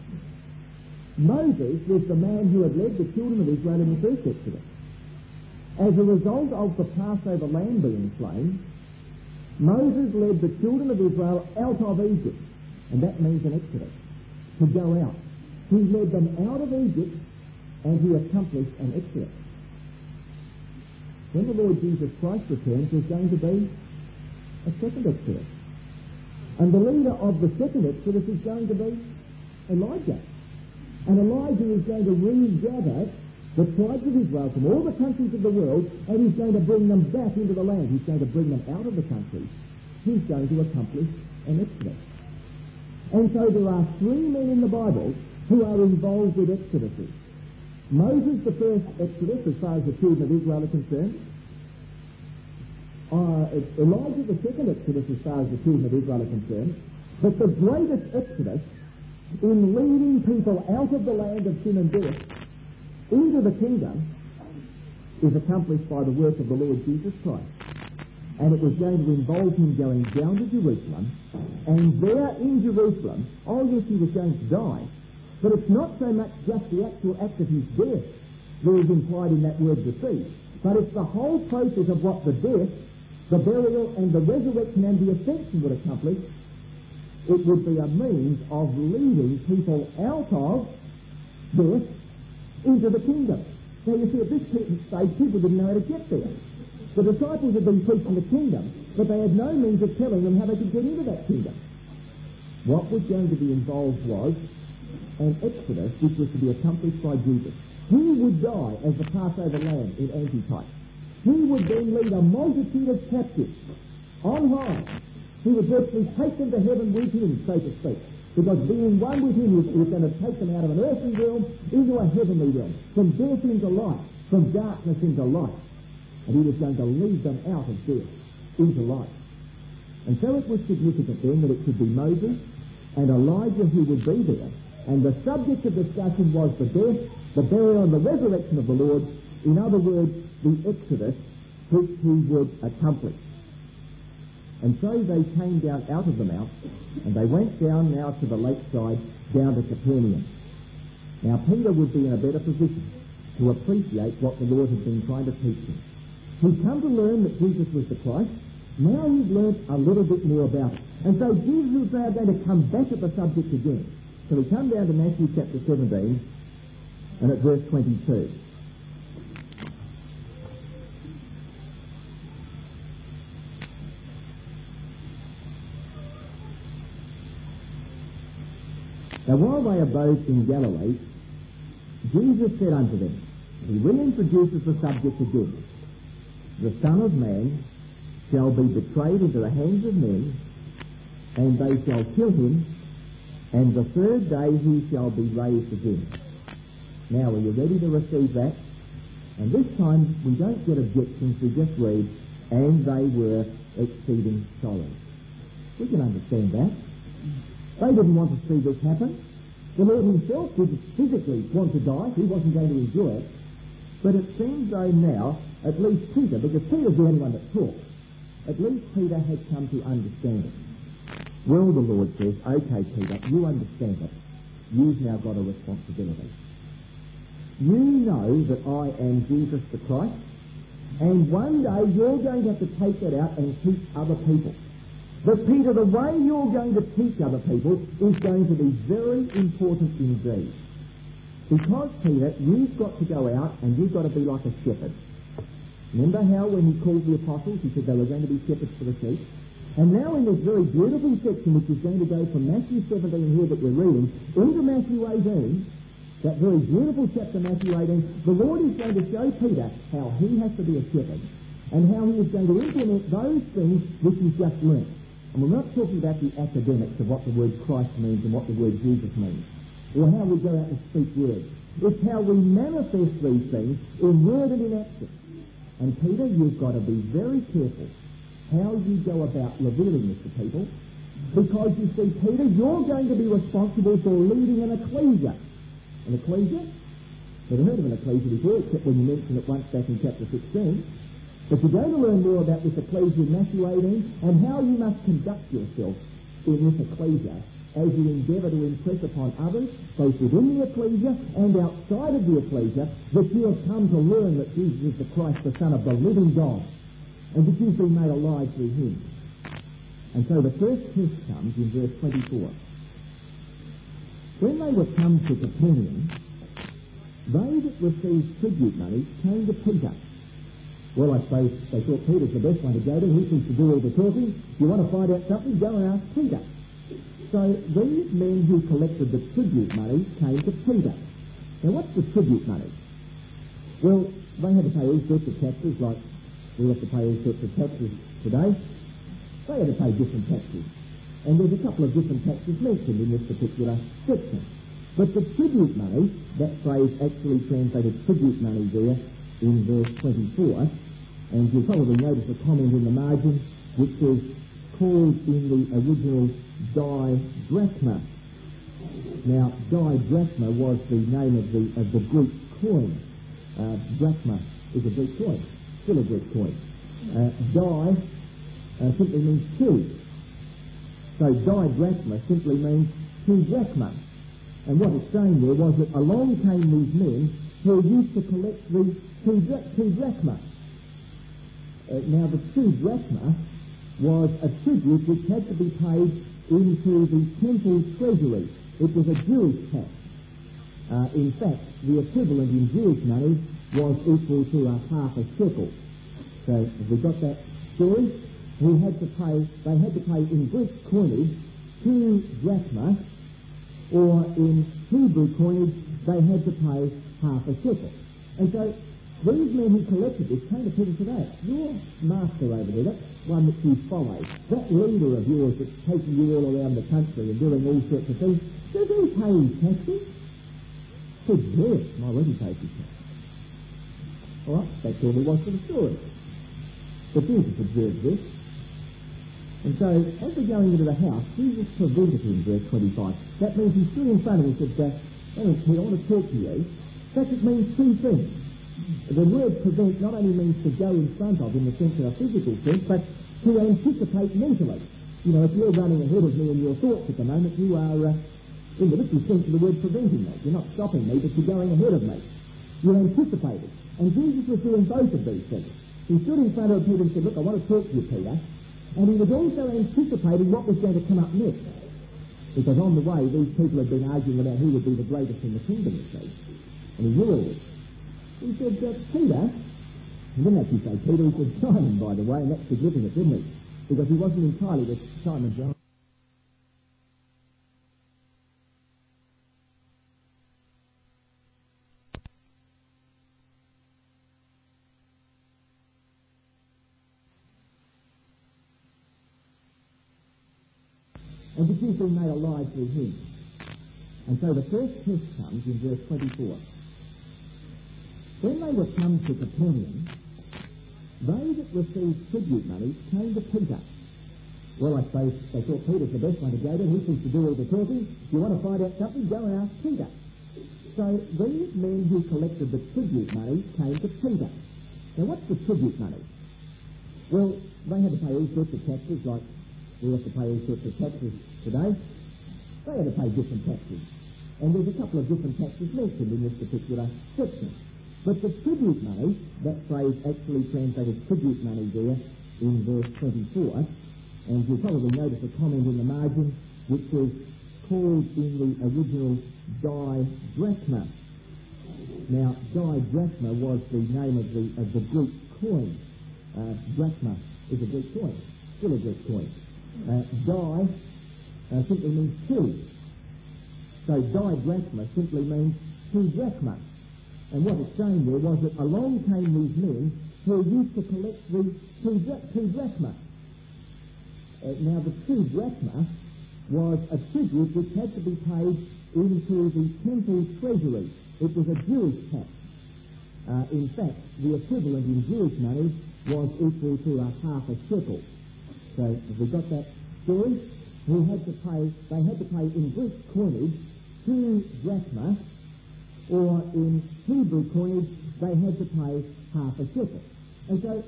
C: Moses was the man who had led the children of Israel in the first exodus. As a result of the Passover lamb being slain, Moses led the children of Israel out of Egypt, and that means an exodus, to go out. He led them out of Egypt, and he accomplished an exodus. When the Lord Jesus Christ returns, there's going to be a second exodus. And the leader of the second exodus is going to be Elijah. And Elijah is going to regather the tribes of Israel from all the countries of the world, and he's going to bring them back into the land. He's going to bring them out of the country. He's going to accomplish an exodus. And so there are three men in the Bible who are involved with exoduses. Moses, the first exodus, as far as the children of Israel are concerned. Uh, Elijah, the second exodus, as far as the children of Israel are concerned. But the greatest exodus in leading people out of the land of sin and death into the kingdom is accomplished by the work of the Lord Jesus Christ. And it was going to involve him going down to Jerusalem, and there in Jerusalem, oh yes, he was going to die, but it's not so much just the actual act of his death that is implied in that word receive, but it's the whole process of what the death, the burial, and the resurrection and the ascension would accomplish. It would be a means of leading people out of death into the kingdom. Now you see, at this stage, people didn't know how to get there. The disciples had been preaching the kingdom, but they had no means of telling them how they could get into that kingdom. What was going to be involved was an exodus which was to be accomplished by Jesus. He would die as the Passover lamb in antitype. He would then lead a multitude of captives on high. He would virtually take them to heaven with him, so to speak. Because being one with him, he was going to take them out of an earthly realm into a heavenly realm, from death into life, from darkness into light. And he was going to lead them out of death into life. And so it was significant then that it could be Moses and Elijah who would be there. And the subject of discussion was the death, the burial, and the resurrection of the Lord. In other words, the exodus which he would accomplish. And so they came down out of the mount, and they went down now to the lakeside, down to Capernaum. Now Peter would be in a better position to appreciate what the Lord had been trying to teach him. He'd come to learn that Jesus was the Christ. Now he's learned a little bit more about it. And so Jesus is now going to come back at the subject again. So we come down to Matthew chapter seventeen, and at verse twenty-two. Now while they abode in Galilee, Jesus said unto them, he reintroduces the subject again, the Son of Man shall be betrayed into the hands of men, and they shall kill him, and the third day he shall be raised again. Now, are you ready to receive that? And this time we don't get objections, we just read, and they were exceeding sorrow. We can understand that. They didn't want to see this happen. The Lord himself didn't physically want to die. He wasn't going to enjoy it. But it seems though now, at least Peter, because Peter's the only one that talks, at least Peter had come to understand it. Well, the Lord says, okay, Peter, you understand it. You've now got a responsibility. You know that I am Jesus the Christ, and one day you're going to have to take that out and teach other people. But Peter, the way you're going to teach other people is going to be very important indeed. Because, Peter, you've got to go out and you've got to be like a shepherd. Remember how when he called the apostles, he said they were going to be shepherds for the sheep? And now in this very beautiful section, which is going to go from Matthew seventeen here that we're reading, into Matthew eighteen, that very beautiful chapter, Matthew eighteen, the Lord is going to show Peter how he has to be a shepherd and how he is going to implement those things which he's just learnt. And we're not talking about the academics of what the word Christ means and what the word Jesus means, or how we go out and speak words. It's how we manifest these things in word and in action. And Peter, you've got to be very careful how you go about revealing this to people, because you see, Peter, you're going to be responsible for leading an ecclesia. An ecclesia? Never heard of an ecclesia before, except when you mention it once back in chapter sixteen. But you're going to learn more about this ecclesia in Matthew eighteen and how you must conduct yourself in this ecclesia as you endeavour to impress upon others, both within the ecclesia and outside of the ecclesia, that you have come to learn that Jesus is the Christ, the Son of the living God, and that you've been made alive through him. And so the first test comes in verse twenty-four. When they were come to Capernaum, they that received tribute money came to Peter. Well, I suppose they thought Peter's the best one to go to. He seems to do all the talking. If you want to find out something, go and ask Peter. So these men who collected the tribute money came to Peter. Now, what's the tribute money? Well, they had to pay all sorts of taxes, like we have to pay all sorts of taxes today. They had to pay different taxes. And there's a couple of different taxes mentioned in this particular section. But the tribute money, that phrase actually translated tribute money there in verse twenty-four, and you'll probably notice a comment in the margin which says, called in the original didrachma. Now, didrachma was the name of the of the Greek coin. Uh, drachma is a Greek coin, still a Greek coin. Uh, di uh, simply means two. So didrachma simply means two drachma. And what it's saying there was that along came these men who used to collect the two, dra- two drachma. Uh, now, the two drachma was a tribute which had to be paid into the temple treasury. It was a Jewish tax. Uh, in fact, the equivalent in Jewish money was equal to a half a shekel. So, have we got that story? He had to pay, they had to pay in Greek coinage two drachma, or in Hebrew coinage they had to pay half a shekel. And so these men who collected this came to Peter and said, hey, your master over there, that one that you follow, that leader of yours that's taking you all around the country and doing all sorts of things, does he pay his taxes? He said, yes, I already paid his taxes. All right, that's all there was to the story. But Jesus observed this. And so, as they're going into the house, Jesus prevented him, verse twenty-five. That means he stood in front of him and said, hey, Peter, I want to talk to you. That just means two things. The word prevent not only means to go in front of in the sense of a physical sense, but to anticipate mentally. You know, if you're running ahead of me in your thoughts at the moment, you are, uh, in the literal sense of the word, preventing me. You're not stopping me, but you're going ahead of me. You're anticipating. And Jesus was doing both of these things. He stood in front of Peter and said, look, I want to talk to you, Peter. And he was also anticipating what was going to come up next. Because on the way, these people had been arguing about who would be the greatest in the kingdom, you see. And he knew all this. He said, uh, Peter, he didn't actually say Peter, he said Simon, by the way, and that's significant, didn't he? Because he wasn't entirely with Simon John. And that you've been made alive through him. And so the first test comes in verse twenty-four. When they were come to Capernaum, they that received tribute money came to Peter. Well, I suppose they thought Peter's the best one to go to. He seems to do all the talking. If you want to find out something, go and ask Peter. So these men who collected the tribute money came to Peter. Now, what's the tribute money? Well, they had to pay all sorts of taxes, like we have to pay all sorts of taxes today. They had to pay different taxes. And there's a couple of different taxes mentioned in this particular section. But the tribute money, that phrase actually translated tribute money there in verse twenty-four, and you'll probably notice a comment in the margin which says, called in the original didrachma. Now, didrachma was the name of the of the Greek coin. Uh, drachma is a Greek coin, still a Greek coin. Uh, di uh, simply means two. So didrachma simply means two drachma. And what it's saying there was that along came these men who used to collect the two, dra- two drachma. Uh, now, the two drachma was a tribute which had to be paid into the temple treasury. It was a Jewish tax. Uh, in fact, the equivalent in Jewish money was equal to a half a shekel. So, have we got that story? Who had to pay, they had to pay in Greek coinage two drachma, or in Hebrew coinage, they had to pay half a shekel. And so,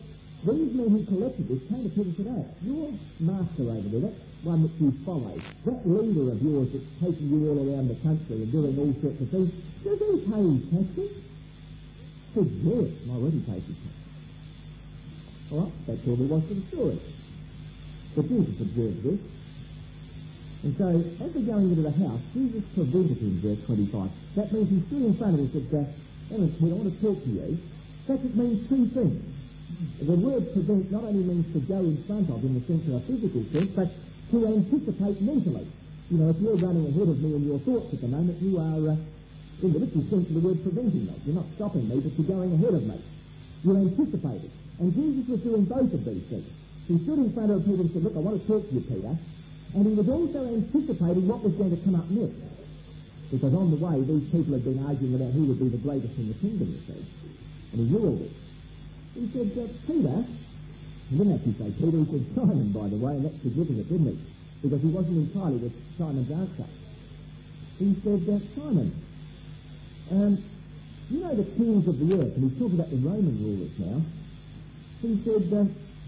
C: these men who collected this came to Peter and said, "Oh, your master over there, that one that you follow, that leader of yours that's taking you all around the country and doing all sorts of things, does he pay his taxes?" He said, "Yes, I already pay his taxes." All right, that's all there was to the story. But Jesus observed this. And so, as they're going into the house, Jesus prevented him, verse twenty-five. That means he stood in front of him and said, uh, Ellen, Peter, I want to talk to you. That just means two things. The word prevent not only means to go in front of in the sense of a physical sense, but to anticipate mentally. You know, if you're running ahead of me in your thoughts at the moment, you are, uh, in the literal sense of the word, preventing me. You're not stopping me, but you're going ahead of me. You're anticipating. And Jesus was doing both of these things. He stood in front of Peter and said, "Look, I want to talk to you, Peter." And he was also anticipating what was going to come up next. Because on the way, these people had been arguing about who would be the greatest in the kingdom, you see. And he knew all this. He said, uh, "Peter," he didn't actually say Peter, he said Simon, by the way, and that's significant, didn't he? Because he wasn't entirely with Simon's answer. He said, uh, "Simon, um, you know the kings of the earth," and he's talking about the Roman rulers now. He said, uh,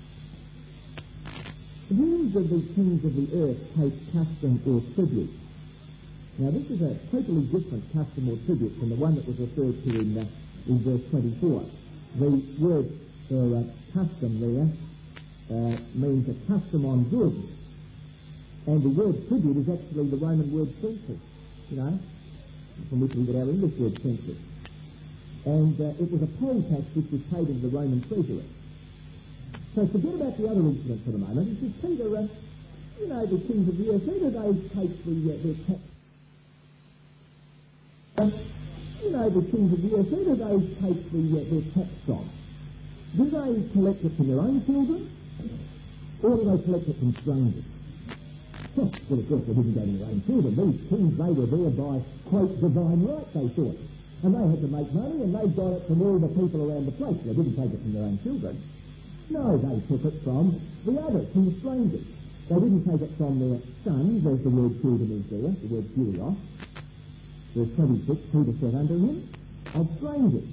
C: "Whose of the kings of the earth take custom or tribute?" Now this is a totally different custom or tribute from the one that was referred to in, uh, in verse twenty-four. The word for uh, custom there uh, means a custom on goods. And the word tribute is actually the Roman word census, you know, from which we get our English word census. And uh, it was a poll tax which was paid into the Roman treasury. So forget about the other incident for the moment. He says, "Peter, uh, you know the kings of the earth, who do they take the, uh, their tax? Uh, you know the kings of the earth, who do they take the, uh, their tax from? Do they collect it from their own children, or do they collect it from strangers?" Well, of course, they didn't go to their own children. These kings, they were there by, quote, divine right, they thought. And they had to make money, and they got it from all the people around the place. They didn't take it from their own children. No, they took it from the others, from the strangers. They didn't take it from their sons, as the word children is there, the word kurios. Verse twenty-six, Peter said unto him, "Of strangers."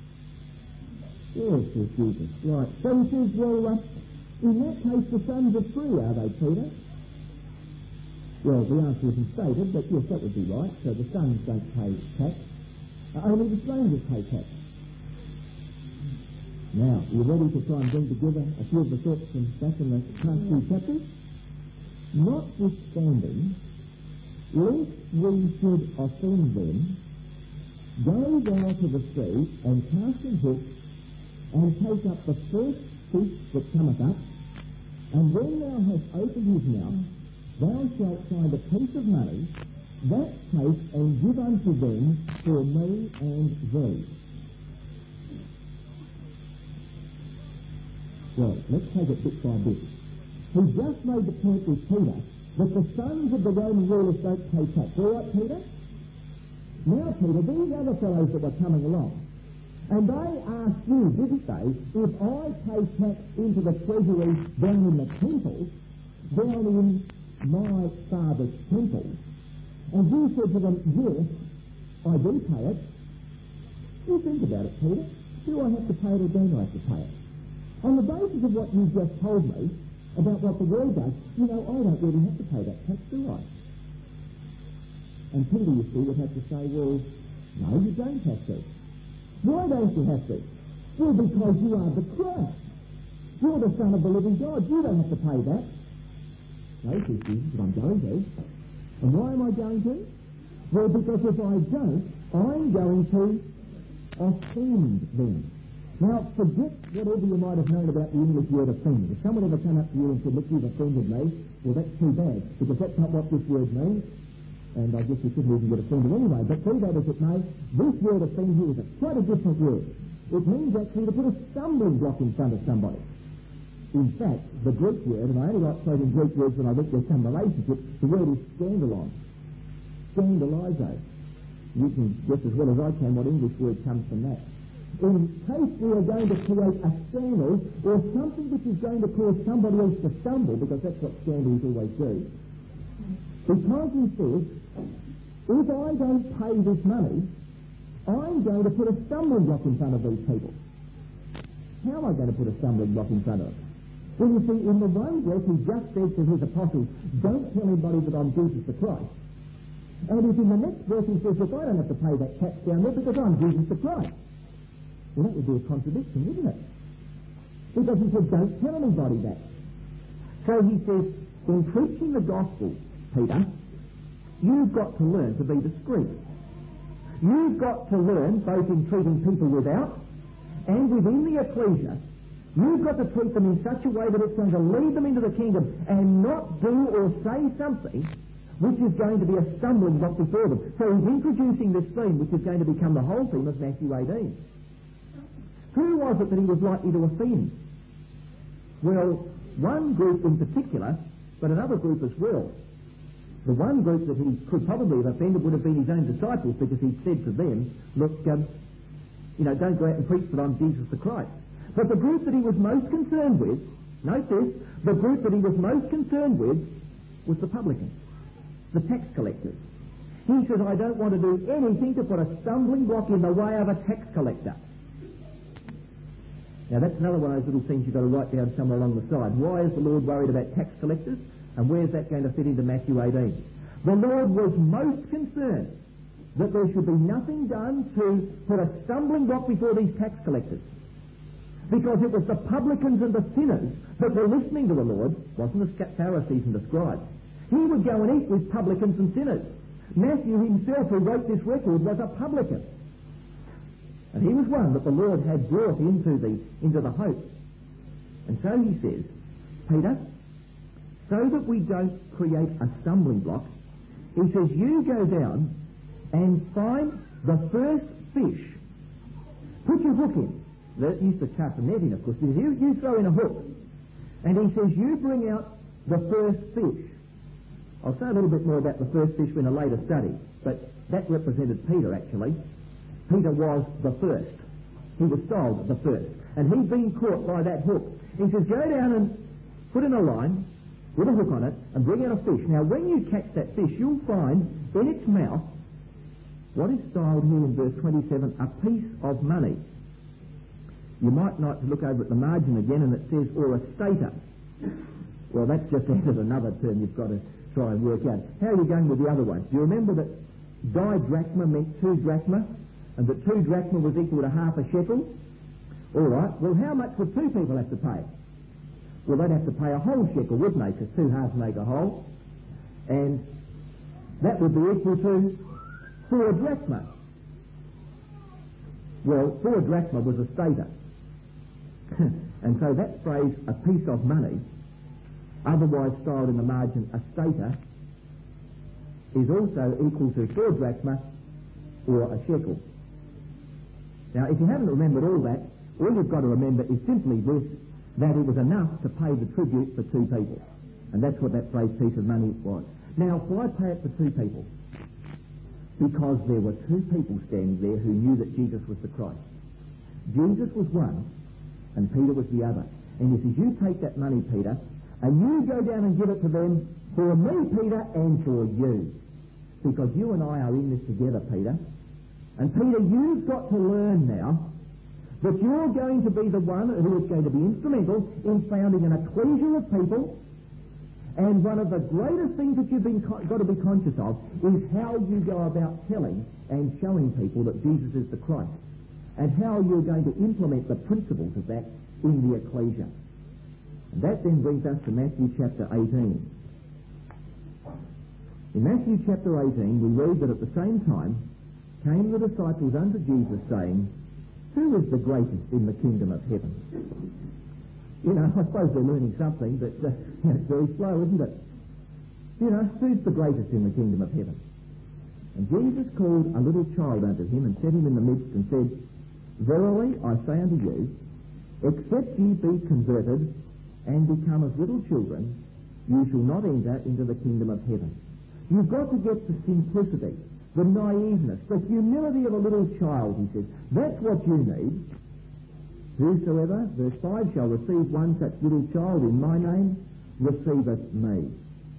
C: Yes, says Jesus. Right. So he says, "Well, uh, in that case, the sons are free, are they, Peter?" Well, the answer isn't stated, but yes, that would be right. So the sons don't pay tax. Uh, only the strangers pay tax. Now, you ready to try and bring together a few of the thoughts from back in the past few chapters? "Notwithstanding, lest we should offend them, go thou to the sea and cast an hook and take up the first fish that cometh up, and when thou hast opened his mouth, thou shalt find a piece of money, that take and give unto them for me and thee." Well, let's take it bit by bit. He just made the point with Peter that the sons of the Roman rulers don't pay tax. All right, Peter? Now, Peter, these other fellows that were coming along, and they asked you, didn't they, if I pay tax into the treasury down in the temple, down in my father's temple, and you said to them, "Yes, I do pay it." You think about it, Peter. Do I have to pay it or don't I have to pay it? On the basis of what you've just told me about what the world does, you know, I don't really have to pay that tax, do I? And Peter, you see, would have to say, "Well, no, you don't have to." Why don't you have to? Well, because you are the Christ. You're the Son of the living God. You don't have to pay that. No, says Jesus, but I'm going to. And why am I going to? Well, because if I don't, I'm going to offend them. Now, forget whatever you might have known about the English word offend. If someone ever came up to you and said, "Look, you've offended me," well, that's too bad, because that's not what this word means, and I guess you shouldn't even get offended anyway. But be that as it may, this word offend here is a quite a different word. It means actually to put a stumbling block in front of somebody. In fact, the Greek word, and I only like quoting Greek words when I think there's some relationship, the word is scandalon. Scandalizo. You can guess as well as I can what English word comes from that. In case we are going to create a scandal or something which is going to cause somebody else to stumble, because that's what scandals always do, because he says, if I don't pay this money, I'm going to put a stumbling block in front of these people. How am I going to put a stumbling block in front of them? Well, you see, in the one breath he just said to his apostles, don't tell anybody that I'm Jesus the Christ. And if in the next verse he says, look, I don't have to pay that tax down there because I'm Jesus the Christ. Well, that would be a contradiction, wouldn't it? Because he said, don't tell anybody that. So he says, in preaching the gospel, Peter, you've got to learn to be discreet. You've got to learn, both in treating people without and within the ecclesia, you've got to treat them in such a way that it's going to lead them into the kingdom and not do or say something which is going to be a stumbling block before them. So he's introducing this theme, which is going to become the whole theme of Matthew eighteen. Who was it that he was likely to offend? Well, one group in particular, but another group as well. The one group that he could probably have offended would have been his own disciples, because he said to them, look, um, you know, don't go out and preach that I'm Jesus the Christ. But the group that he was most concerned with, note this, the group that he was most concerned with was the publicans, the tax collectors. He said, I don't want to do anything to put a stumbling block in the way of a tax collector. Now that's another one of those little things you've got to write down somewhere along the side. Why is the Lord worried about tax collectors? And where's that going to fit into Matthew eighteen? The Lord was most concerned that there should be nothing done to put a stumbling block before these tax collectors. Because it was the publicans and the sinners that were listening to the Lord, wasn't the Pharisees and the scribes. He would go and eat with publicans and sinners. Matthew himself, who wrote this record, was a publican. And he was one that the Lord had brought into the, into the hope. And so he says, Peter, so that we don't create a stumbling block, he says, you go down and find the first fish. Put your hook in. That used to cast a net in, of course. You, you throw in a hook. And he says, you bring out the first fish. I'll say a little bit more about the first fish in a later study, but that represented Peter, actually. Peter was the first. He was styled the first. And he'd been caught by that hook. He says, go down and put in a line with a hook on it and bring out a fish. Now, when you catch that fish, you'll find in its mouth what is styled here in verse twenty-seven, a piece of money. You might like to look over at the margin again, and it says, or a stater. Well, that's just added another term you've got to try and work out. How are you going with the other one? Do you remember that didrachma meant two drachma, and that two drachma was equal to half a shekel? All right, well, how much would two people have to pay? Well, they'd have to pay a whole shekel, wouldn't they? Because two halves make a whole. And that would be equal to four drachma. Well, four drachma was a stater. And so that phrase, a piece of money, otherwise styled in the margin a stater, is also equal to four drachma or a shekel. Now, if you haven't remembered all that, all you've got to remember is simply this, that it was enough to pay the tribute for two people. And that's what that phrase, piece of money, was. Now, why pay it for two people? Because there were two people standing there who knew that Jesus was the Christ. Jesus was one, and Peter was the other. And he says, you take that money, Peter, and you go down and give it to them for me, Peter, and for you. Because you and I are in this together, Peter. And Peter, you've got to learn now that you're going to be the one who is going to be instrumental in founding an ecclesia of people. And one of the greatest things that you've been co- got to be conscious of is how you go about telling and showing people that Jesus is the Christ, and how you're going to implement the principles of that in the ecclesia. And that then brings us to Matthew chapter eighteen. In Matthew chapter eighteen, we read that at the same time came the disciples unto Jesus, saying, who is the greatest in the kingdom of heaven? You know, I suppose they're learning something, but uh, it's very slow, isn't it? You know, who's the greatest in the kingdom of heaven? And Jesus called a little child unto him and set him in the midst and said, verily I say unto you, except ye be converted and become as little children, you shall not enter into the kingdom of heaven. You've got to get the simplicity, the naiveness, the humility of a little child, he says. That's what you need. Whosoever, verse five, shall receive one such little child in my name, receiveth me.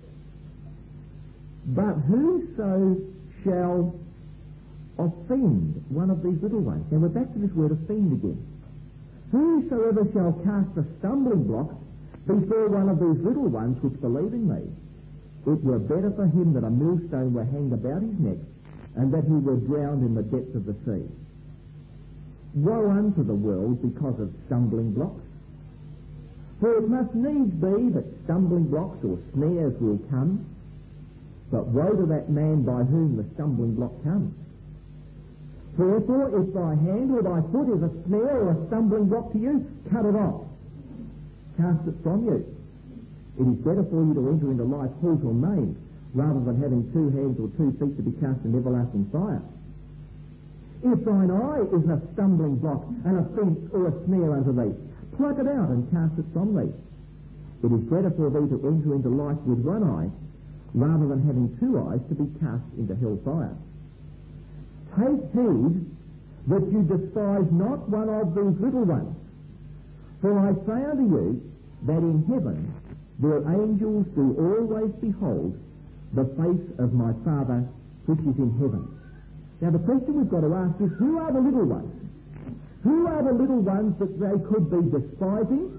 C: But whoso shall offend one of these little ones. Now we're back to this word offend again. Whosoever shall cast a stumbling block before one of these little ones which believe in me, it were better for him that a millstone were hanged about his neck, and that he were drowned in the depths of the sea. Woe unto the world because of stumbling blocks. For it must needs be that stumbling blocks or snares will come, but woe to that man by whom the stumbling block comes. Therefore, if thy hand or thy foot is a snare or a stumbling block to you, cut it off. Cast it from you. It is better for you to enter into life halt or maimed, rather than having two hands or two feet to be cast in everlasting fire. If thine eye is a stumbling block and a fence or a snare unto thee, pluck it out and cast it from thee. It is better for thee to enter into life with one eye, rather than having two eyes to be cast into hell fire. Take heed that you despise not one of these little ones. For I say unto you that in heaven their angels do always behold the face of my Father which is in heaven. Now the question we've got to ask is, who are the little ones? Who are the little ones that they could be despising?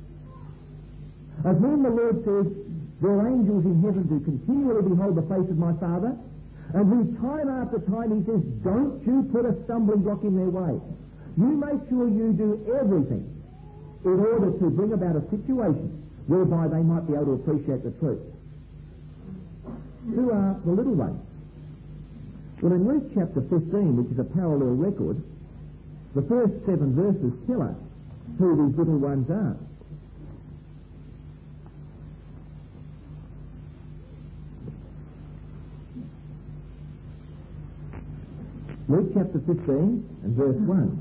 C: Of whom the Lord says, their angels in heaven do continually behold the face of my Father, and who time after time he says, don't you put a stumbling block in their way. You make sure you do everything in order to bring about a situation whereby they might be able to appreciate the truth. Who are the little ones? Well, in Luke chapter fifteen, which is a parallel record, the first seven verses tell us who these little ones are. Luke chapter fifteen and verse one.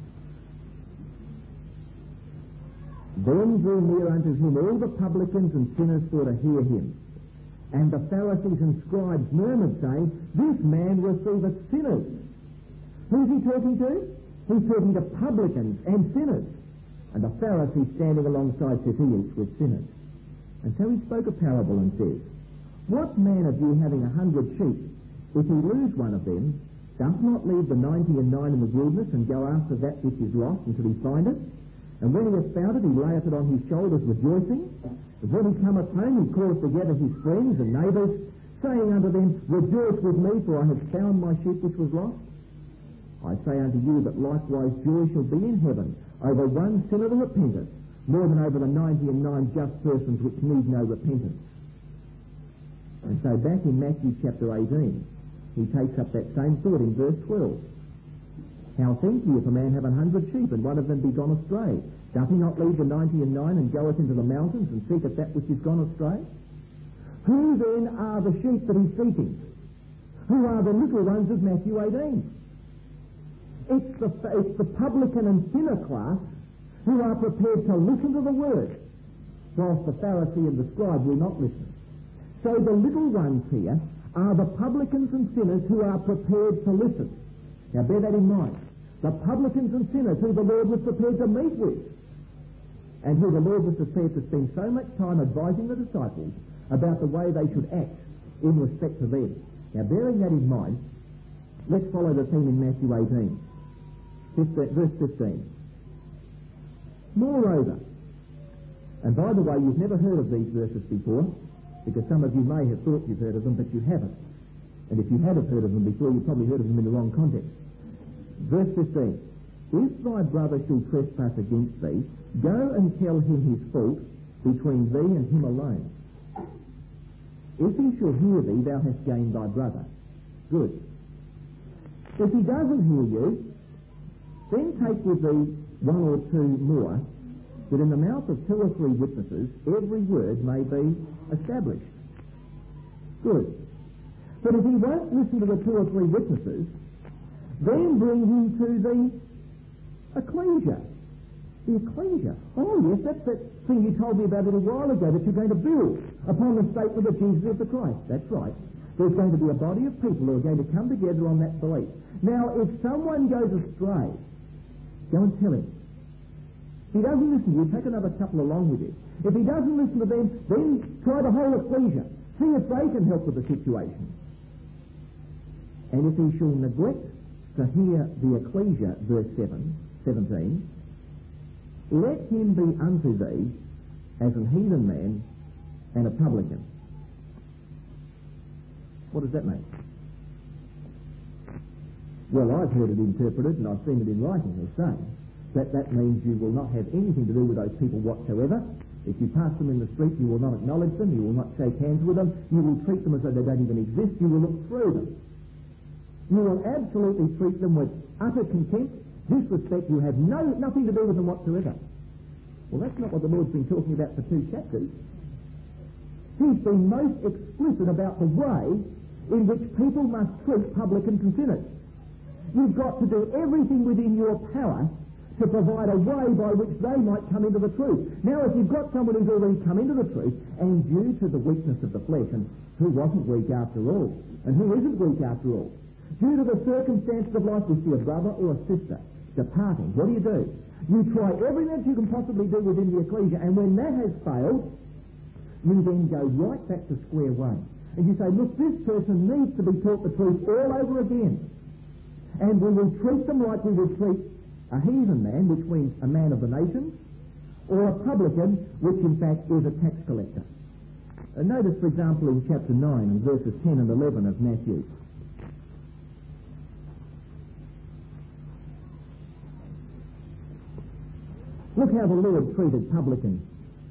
C: Then drew near unto him all the publicans and sinners for to hear him. And the Pharisees and scribes murmured, saying, this man receiveth sinners. Who's he talking to? He's talking to publicans and sinners. And the Pharisees standing alongside said, he eats with sinners. And so he spoke a parable and says, what man of you having a hundred sheep, if he lose one of them, doth not leave the ninety and nine in the wilderness and go after that which is lost until he find it? And when he hath found it, he layeth it on his shoulders rejoicing. And when he cometh home, he calleth together his friends and neighbours, saying unto them, rejoice with me, for I have found my sheep which was lost. I say unto you that likewise joy shall be in heaven over one sinner that repenteth, more than over the ninety and nine just persons which need no repentance. And so back in Matthew chapter eighteen, he takes up that same thought in verse twelve. How think ye if a man have an hundred sheep, and one of them be gone astray? Doth he not leave the ninety and nine and goeth into the mountains and seeketh that which is gone astray? Who then are the sheep that he's seeking? Who are the little ones of Matthew eighteen? It's the, it's the publican and sinner class who are prepared to listen to the word, whilst the Pharisee and the scribe will not listen. So the little ones here are the publicans and sinners who are prepared to listen. Now bear that in mind. The publicans and sinners who the Lord was prepared to meet with, and who the Lord was prepared to spend so much time advising the disciples about the way they should act in respect to them. Now bearing that in mind, let's follow the theme in Matthew eighteen, verse fifteen. Moreover, and by the way, you've never heard of these verses before, because some of you may have thought you've heard of them, but you haven't. And if you had have heard of them before, you probably heard of them in the wrong context. Verse fifteen. If thy brother shall trespass against thee, go and tell him his fault between thee and him alone. If he shall hear thee, thou hast gained thy brother. Good. If he doesn't hear you, then take with thee one or two more, that in the mouth of two or three witnesses every word may be established. Good. But if he won't listen to the two or three witnesses, then bring him to the ecclesia. The ecclesia. Oh yes, that's that thing you told me about a little while ago, that you're going to build upon the statement that Jesus is the Christ. That's right. There's going to be a body of people who are going to come together on that belief. Now, if someone goes astray, go and tell him. If he doesn't listen to you, take another couple along with you. If he doesn't listen to them, then try the whole ecclesia. See if they can help with the situation. And if he shall neglect to hear the ecclesia, verse seven, seventeen, let him be unto thee as an heathen man and a publican. What does that mean? Well, I've heard it interpreted, and I've seen it in writing as saying that that means you will not have anything to do with those people whatsoever. If you pass them in the street, you will not acknowledge them, you will not shake hands with them, you will treat them as though they don't even exist, you will look through them. You will absolutely treat them with utter contempt, disrespect, you have no nothing to do with them whatsoever. Well, that's not what the Lord's been talking about for two chapters. He's been most explicit about the way in which people must treat publicans and sinners. You've got to do everything within your power to provide a way by which they might come into the truth. Now, if you've got someone who's already come into the truth, and due to the weakness of the flesh, and who wasn't weak after all, and who isn't weak after all, due to the circumstances of life, we see a brother or a sister departing. What do you do? You try everything that you can possibly do within the ecclesia, and when that has failed, you then go right back to square one. And you say, look, this person needs to be taught the truth all over again. And we will treat them like we would treat a heathen man, which means a man of the nations, or a publican, which in fact is a tax collector. Uh, notice, for example, in chapter nine and verses ten and eleven of Matthew. Look how the Lord treated publicans.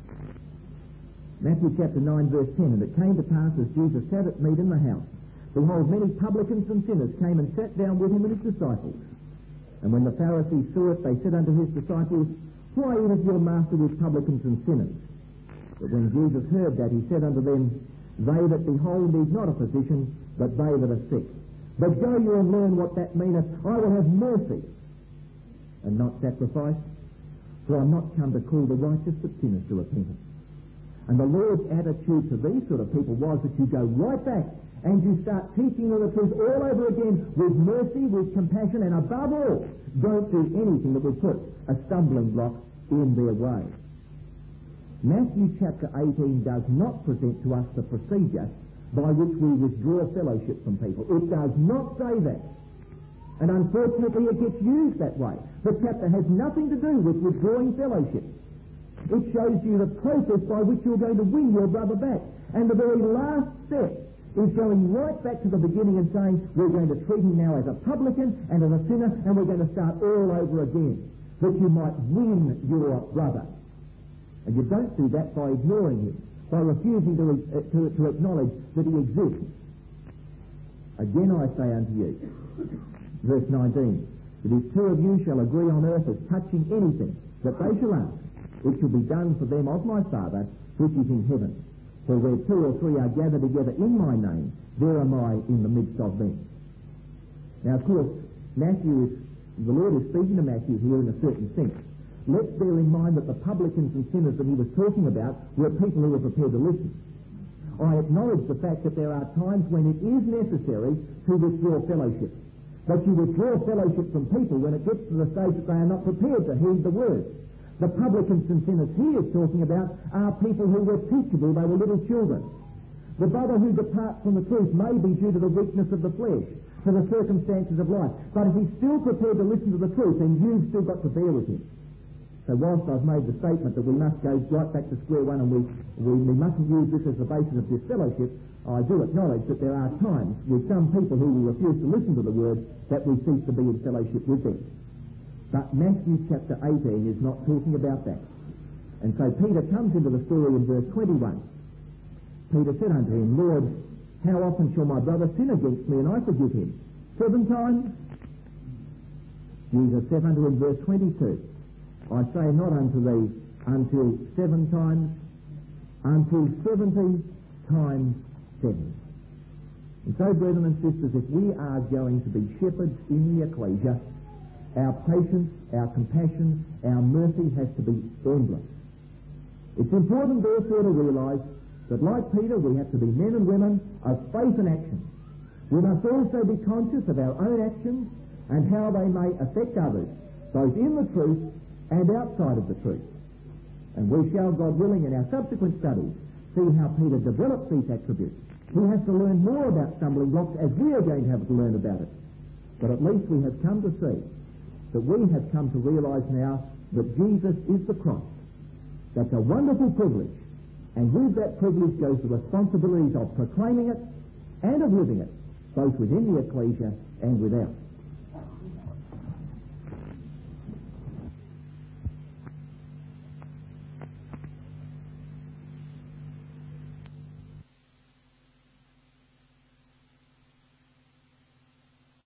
C: Matthew chapter nine, verse ten, and it came to pass as Jesus sat at meat in the house, behold, many publicans and sinners came and sat down with him and his disciples. And when the Pharisees saw it, they said unto his disciples, why eateth your master with publicans and sinners? But when Jesus heard that, he said unto them, they that behold need not a physician, but they that are sick. But go you and learn what that meaneth. I will have mercy, and not sacrifice, for I am not come to call the righteous but sinners to repentance. And the Lord's attitude to these sort of people was that you go right back and you start teaching them the truth all over again with mercy, with compassion, and above all, don't do anything that will put a stumbling block in their way. Matthew chapter eighteen does not present to us the procedure by which we withdraw fellowship from people. It does not say that. And unfortunately it gets used that way. The chapter has nothing to do with withdrawing fellowship. It shows you the process by which you're going to win your brother back. And the very last step is going right back to the beginning and saying, we're going to treat him now as a publican and as a sinner, and we're going to start all over again, that you might win your brother. And you don't do that by ignoring him, by refusing to, uh, to, to acknowledge that he exists. Again I say unto you, verse nineteen, that if two of you shall agree on earth as touching anything that they shall ask, it shall be done for them of my Father which is in heaven. For where two or three are gathered together in my name, there am I in the midst of them. Now, of course, Matthew is, the Lord is speaking to Matthew here in a certain sense. Let's bear in mind that the publicans and sinners that he was talking about were people who were prepared to listen. I acknowledge the fact that there are times when it is necessary to withdraw fellowship. But you withdraw fellowship from people when it gets to the stage that they are not prepared to heed the word. The publicans and sinners he is talking about are people who were teachable, they were little children. The brother who departs from the truth may be due to the weakness of the flesh, to the circumstances of life, but if he's still prepared to listen to the truth, then you've still got to bear with him. So whilst I've made the statement that we must go right back to square one and we, we, we mustn't use this as the basis of this fellowship, I do acknowledge that there are times with some people who will refuse to listen to the word that we cease to be in fellowship with them. But Matthew chapter eighteen is not talking about that. And so Peter comes into the story in verse twenty-one. Peter said unto him, Lord, how often shall my brother sin against me and I forgive him? Seven times? Jesus said unto him, verse twenty-two, I say not unto thee until seven times, until seventy times seven. And so, brethren and sisters, if we are going to be shepherds in the ecclesia, our patience, our compassion, our mercy has to be endless. It's important, therefore, to realise that, like Peter, we have to be men and women of faith and action. We must also be conscious of our own actions and how they may affect others, both in the truth and outside of the truth. And we shall, God willing, in our subsequent studies, see how Peter develops these attributes. He has to learn more about stumbling blocks as we are going to have to learn about it. But at least we have come to see that we have come to realise now that Jesus is the Christ. That's a wonderful privilege. And with that privilege goes the responsibilities of proclaiming it and of living it, both within the ecclesia and without.